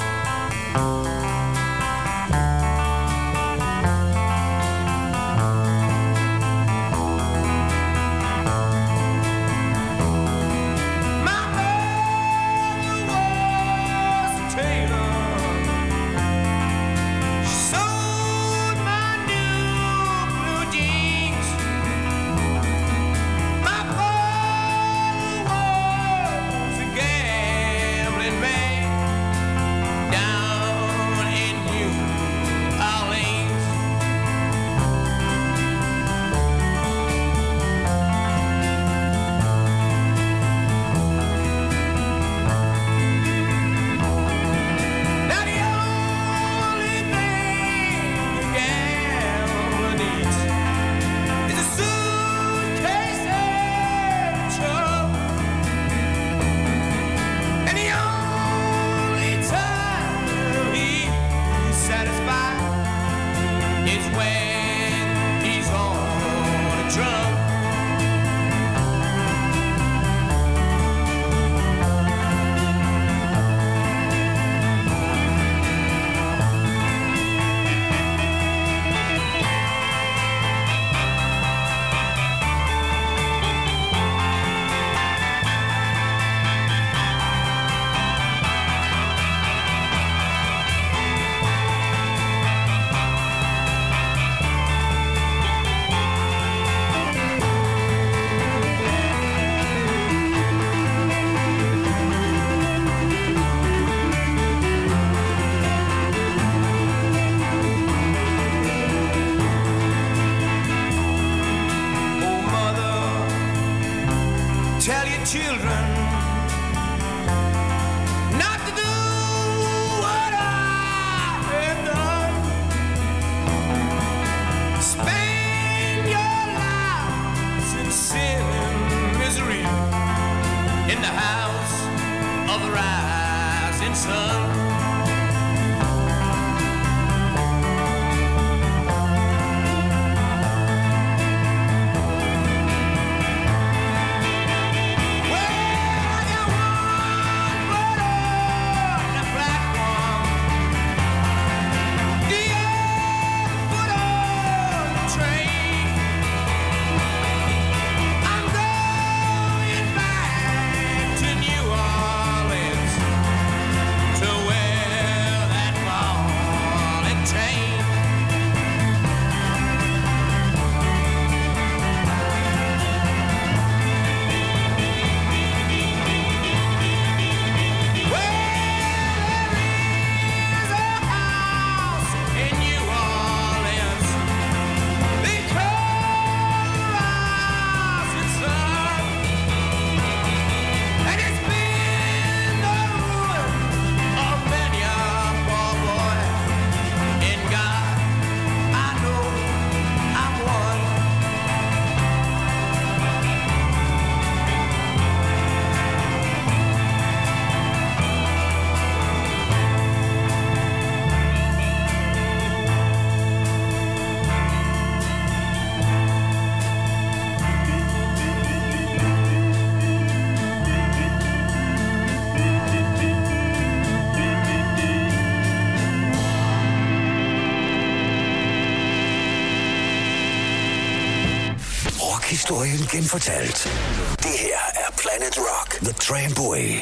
Historien genfortalt. Det her er Planet Rock, The Tramway.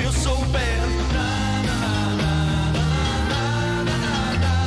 feel so bad. Na, na, na, na, na, na, na, na.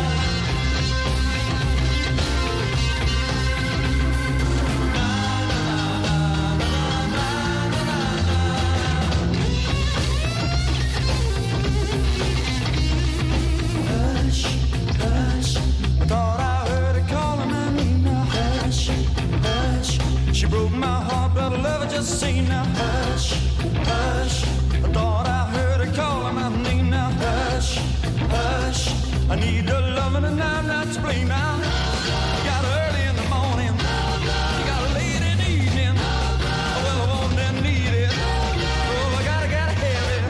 Hush, hush, I thought I heard her calling my name now. Hush, hush, she broke my heart, but I love her just the same now. Hush, hush, I thought I heard her calling my name now. Hush, hush, I need her loving and I'm not to blame now. You got her early in the morning, you got her late in the evening. Oh, well, I want and need it. Oh, I gotta, gotta have it.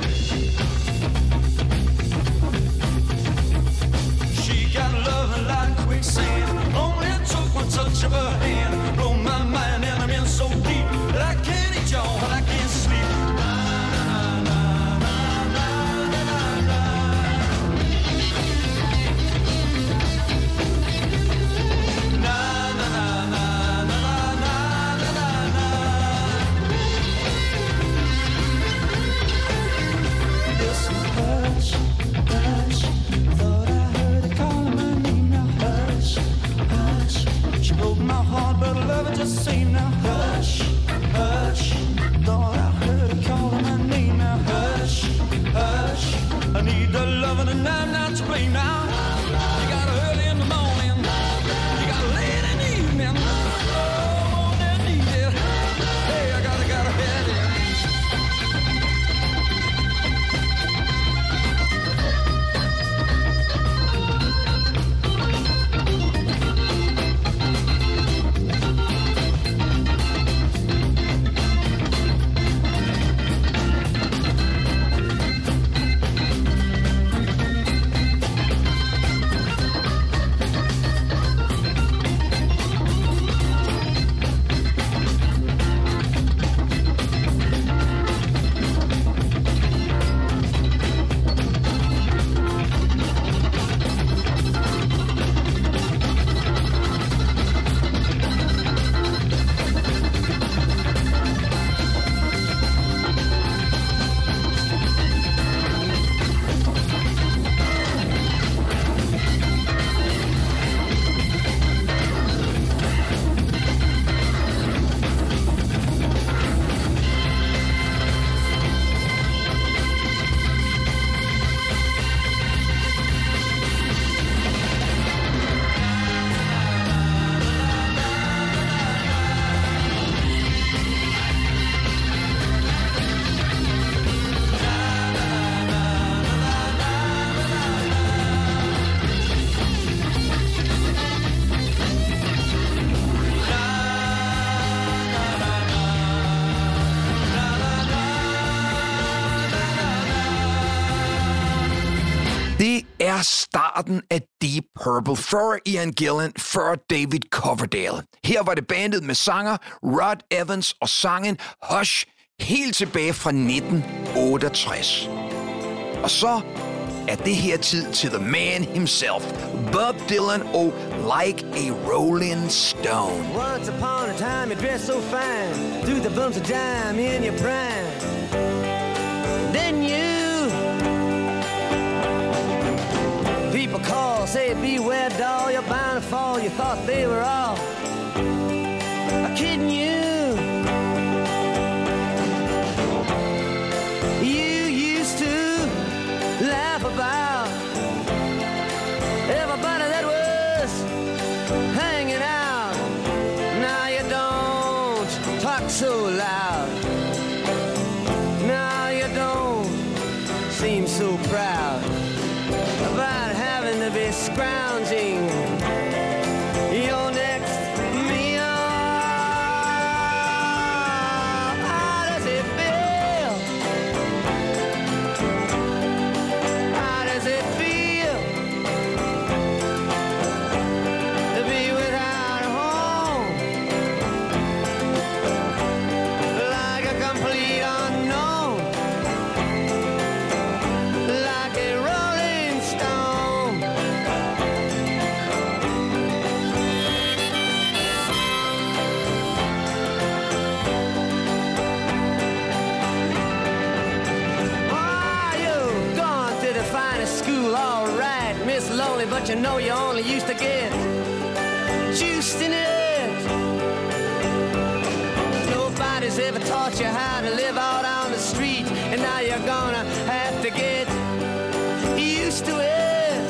She got loving like quicksand. Only it took one touch of her hand. Blow my mind and I'm in so deep that I can't eat y'all and I can't sleep. Na, na, na, na, na, na, na, na. Na, na, na, na, na, na, na, na, na. Listen, hush, hush, thought I heard her calling my name now. Hush, hush, she broke my heart, but I love her just the same now. Hush, hush, thought I heard her calling my name now. Hush, hush, I need the loving and I'm not to blame now. You got her early in the morning, you got her late in the evening. Oh, won't I need it? Hey, I gotta, gotta have it. Det er starten af Deep Purple, før Ian Gillan, før David Coverdale. Her var det bandet med sanger Rod Evans og sangen Hush, helt tilbage fra nitten otteogtres. Og så er det her tid til the man himself, Bob Dylan og Like a Rolling Stone. Once upon a time you dressed so fine, through the bumps of dime in your prime. Then you people call, say beware doll, you're bound to fall. You thought they were all kidding you. You used to laugh about everybody that was hanging out. Now you don't talk so loud. Now you don't seem so proud about having to be scrounging your next meal. How does it feel? How does it feel to be without a home? Like a complete unknown, like a rolling stone. don't you know you only used to get juiced in it? Nobody's ever taught you how to live out on the street, and now you're gonna have to get used to it.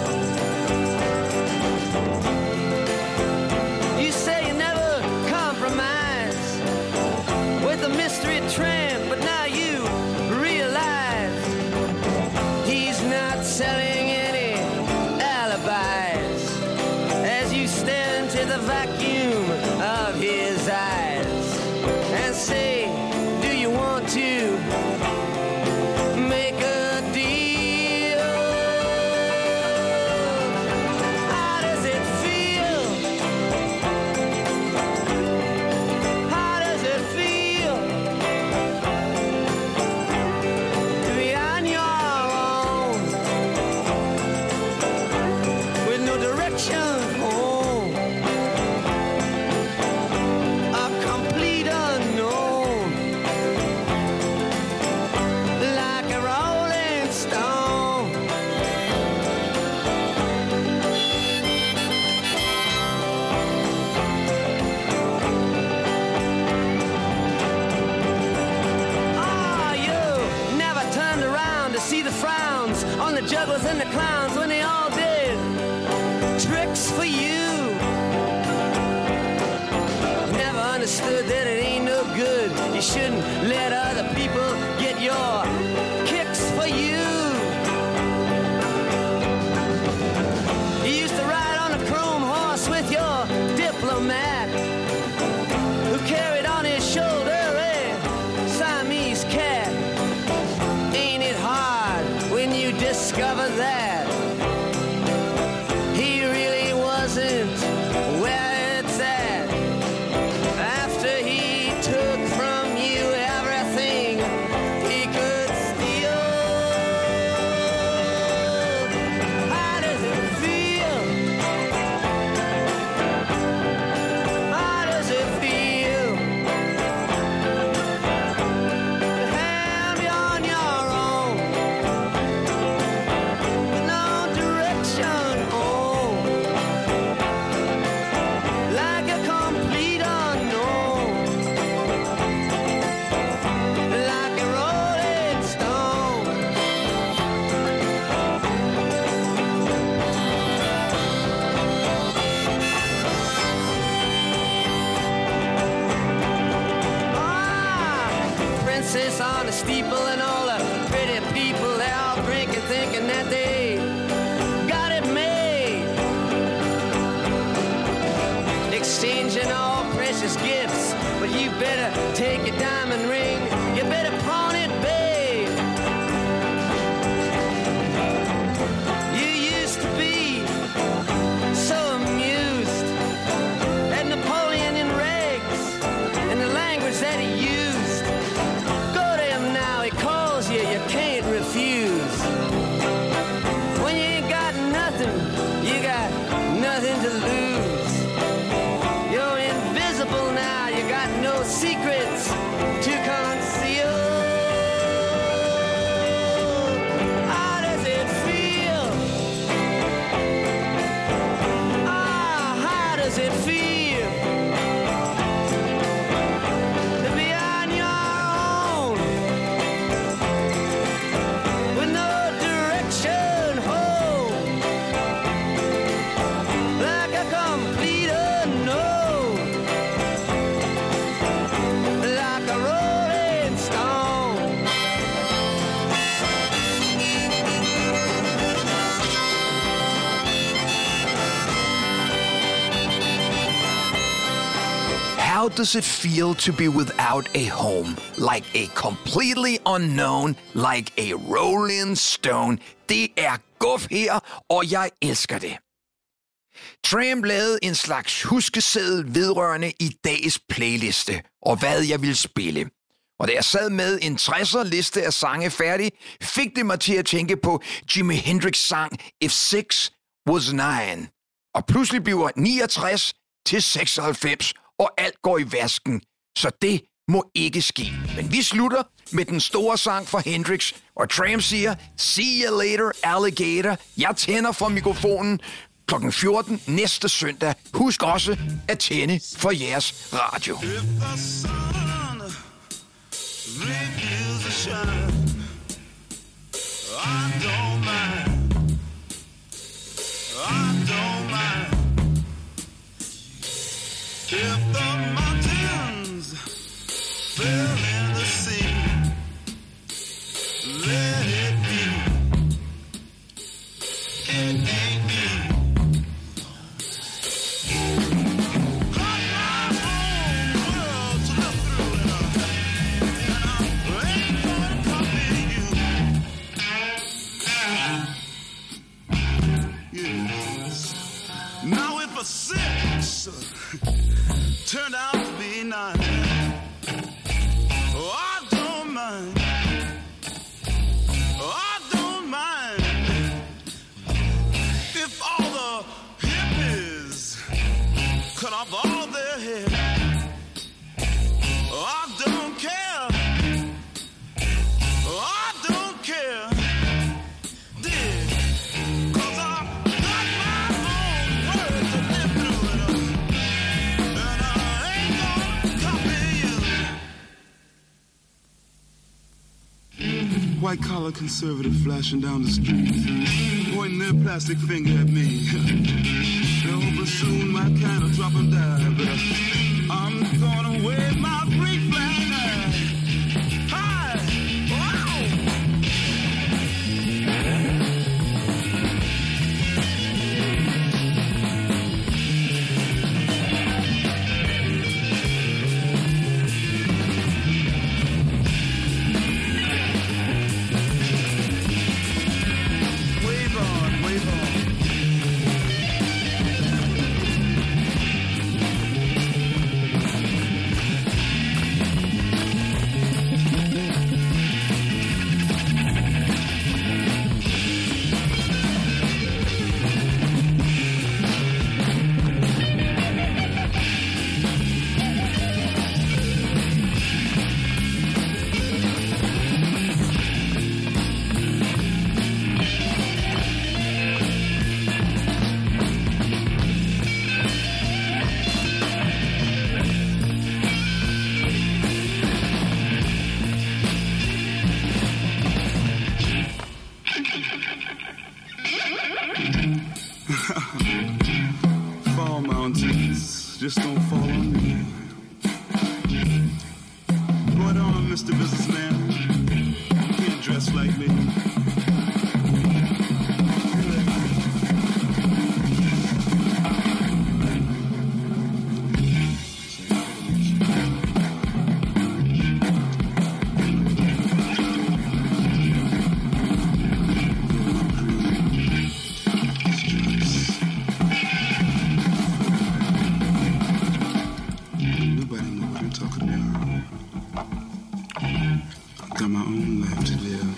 You say you never compromise with a mystery tramp, but now you realize he's not selling any alibis as you stare into the vacuum of his eyes and say, do you want to make a deal? How does it feel? How does it feel to be on your own with no direction home? A complete unknown, like a rolling stone. Ah, you never turned around to see the frowns on the jugglers and the clowns when they all did tricks for you. Never understood that it ain't no good. You shouldn't let other people get your kicks for you. You used to ride on a chrome horse with your diplomat, who carried on his shoulder a Siamese cat. Ain't it hard when you discover that he really wasn't where it's at? After he took from you everything he could steal. How does it feel? How does it feel to have you on your own with no direction home, like a complete unknown, like a rolling stone? Ah, princess on the steeple and all the pretty people, they all drinking, thinking that they got it made, exchanging all precious gifts. But you better take your diamond ring, you better pawn it, babe. You used to be so amused at Napoleon in rags and the language that he used. Go to him now, he calls you, you can't refuse. When you ain't got nothing, you got nothing to lose. You're invisible now, you got no secrets to conceal. How does it feel? Ah, how does it feel to be on your own with no direction home, like a complete unknown, like a rolling stone? How does it feel to be without a home? Like a completely unknown, like a rolling stone. Det er guf her, og jeg elsker det. Tramp lavede en slags huskeseddel vedrørende i dagens playliste, og hvad jeg ville spille. Og da jeg sad med en tresser liste af sange færdig, fik det mig til at tænke på Jimi Hendrix' sang If Six Was Nine. Og pludselig bliver niogtres til seksoghalvfems, og alt går i vasken. Så det må ikke ske. Men vi slutter med den store sang fra Hendrix, og Tramp siger, see you later, alligator. Jeg tænder for mikrofonen klokken fjorten næste søndag. Husk også at tænde for jeres radio. If the mountains fell in the sea, let it be. It ain't me. Got my own world to look through, and I ain't gonna copy you. Yes. Now if a six turned out to be nine, oh, I don't mind. Oh, I don't mind if all the hippies cut off all their hair. Oh, I don't care. Oh, I don't care. Dig, 'cause I got my own world to live through, and I ain't gonna copy you. White collar conservative flashing down the street, pointing their plastic finger at me. They're hoping soon my kind of drop and die, but I'm gonna wave my free flag high. High! Wow! Wave on, wave on. Fall mountains, just don't fall on me. Right on, Mister Businessman. You can't dress like me. Nobody know what I'm talking about. I got my own life to live.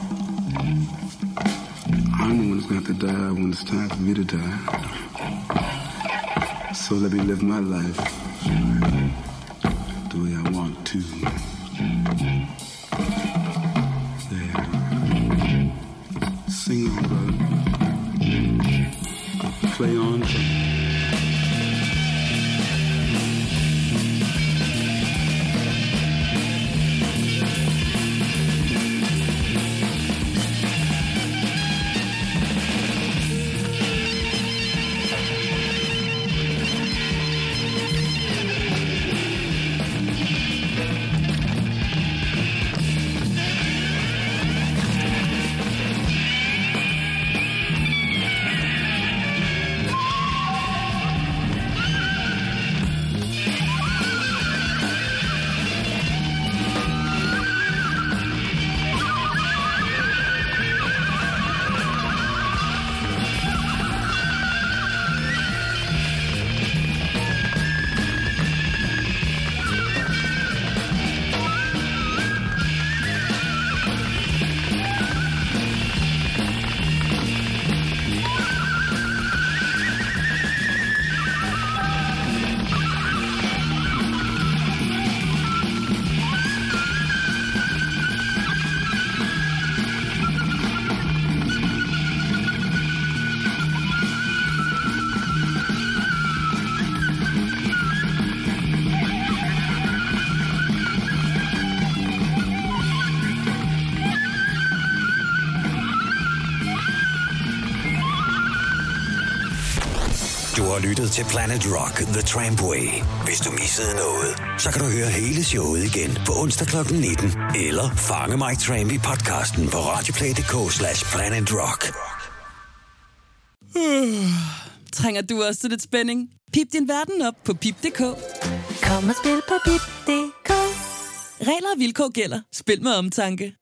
I'm the one that's gonna have to die when it's time for me to die. So let me live my life the way I want to. There. Sing on, brother. Play on, brother. Du har lyttet til Planet Rock The Trampway. Hvis du missede noget, så kan du høre hele showet igen på onsdag klokken nitten. Eller fange Mike Tramp i podcasten på radioplay.dk slash Planet Rock. Uh, trænger du også til lidt spænding? Pip din verden op på pip punktum d k. Kom og spil på pip punktum d k. Regler og vilkår gælder. Spil med omtanke.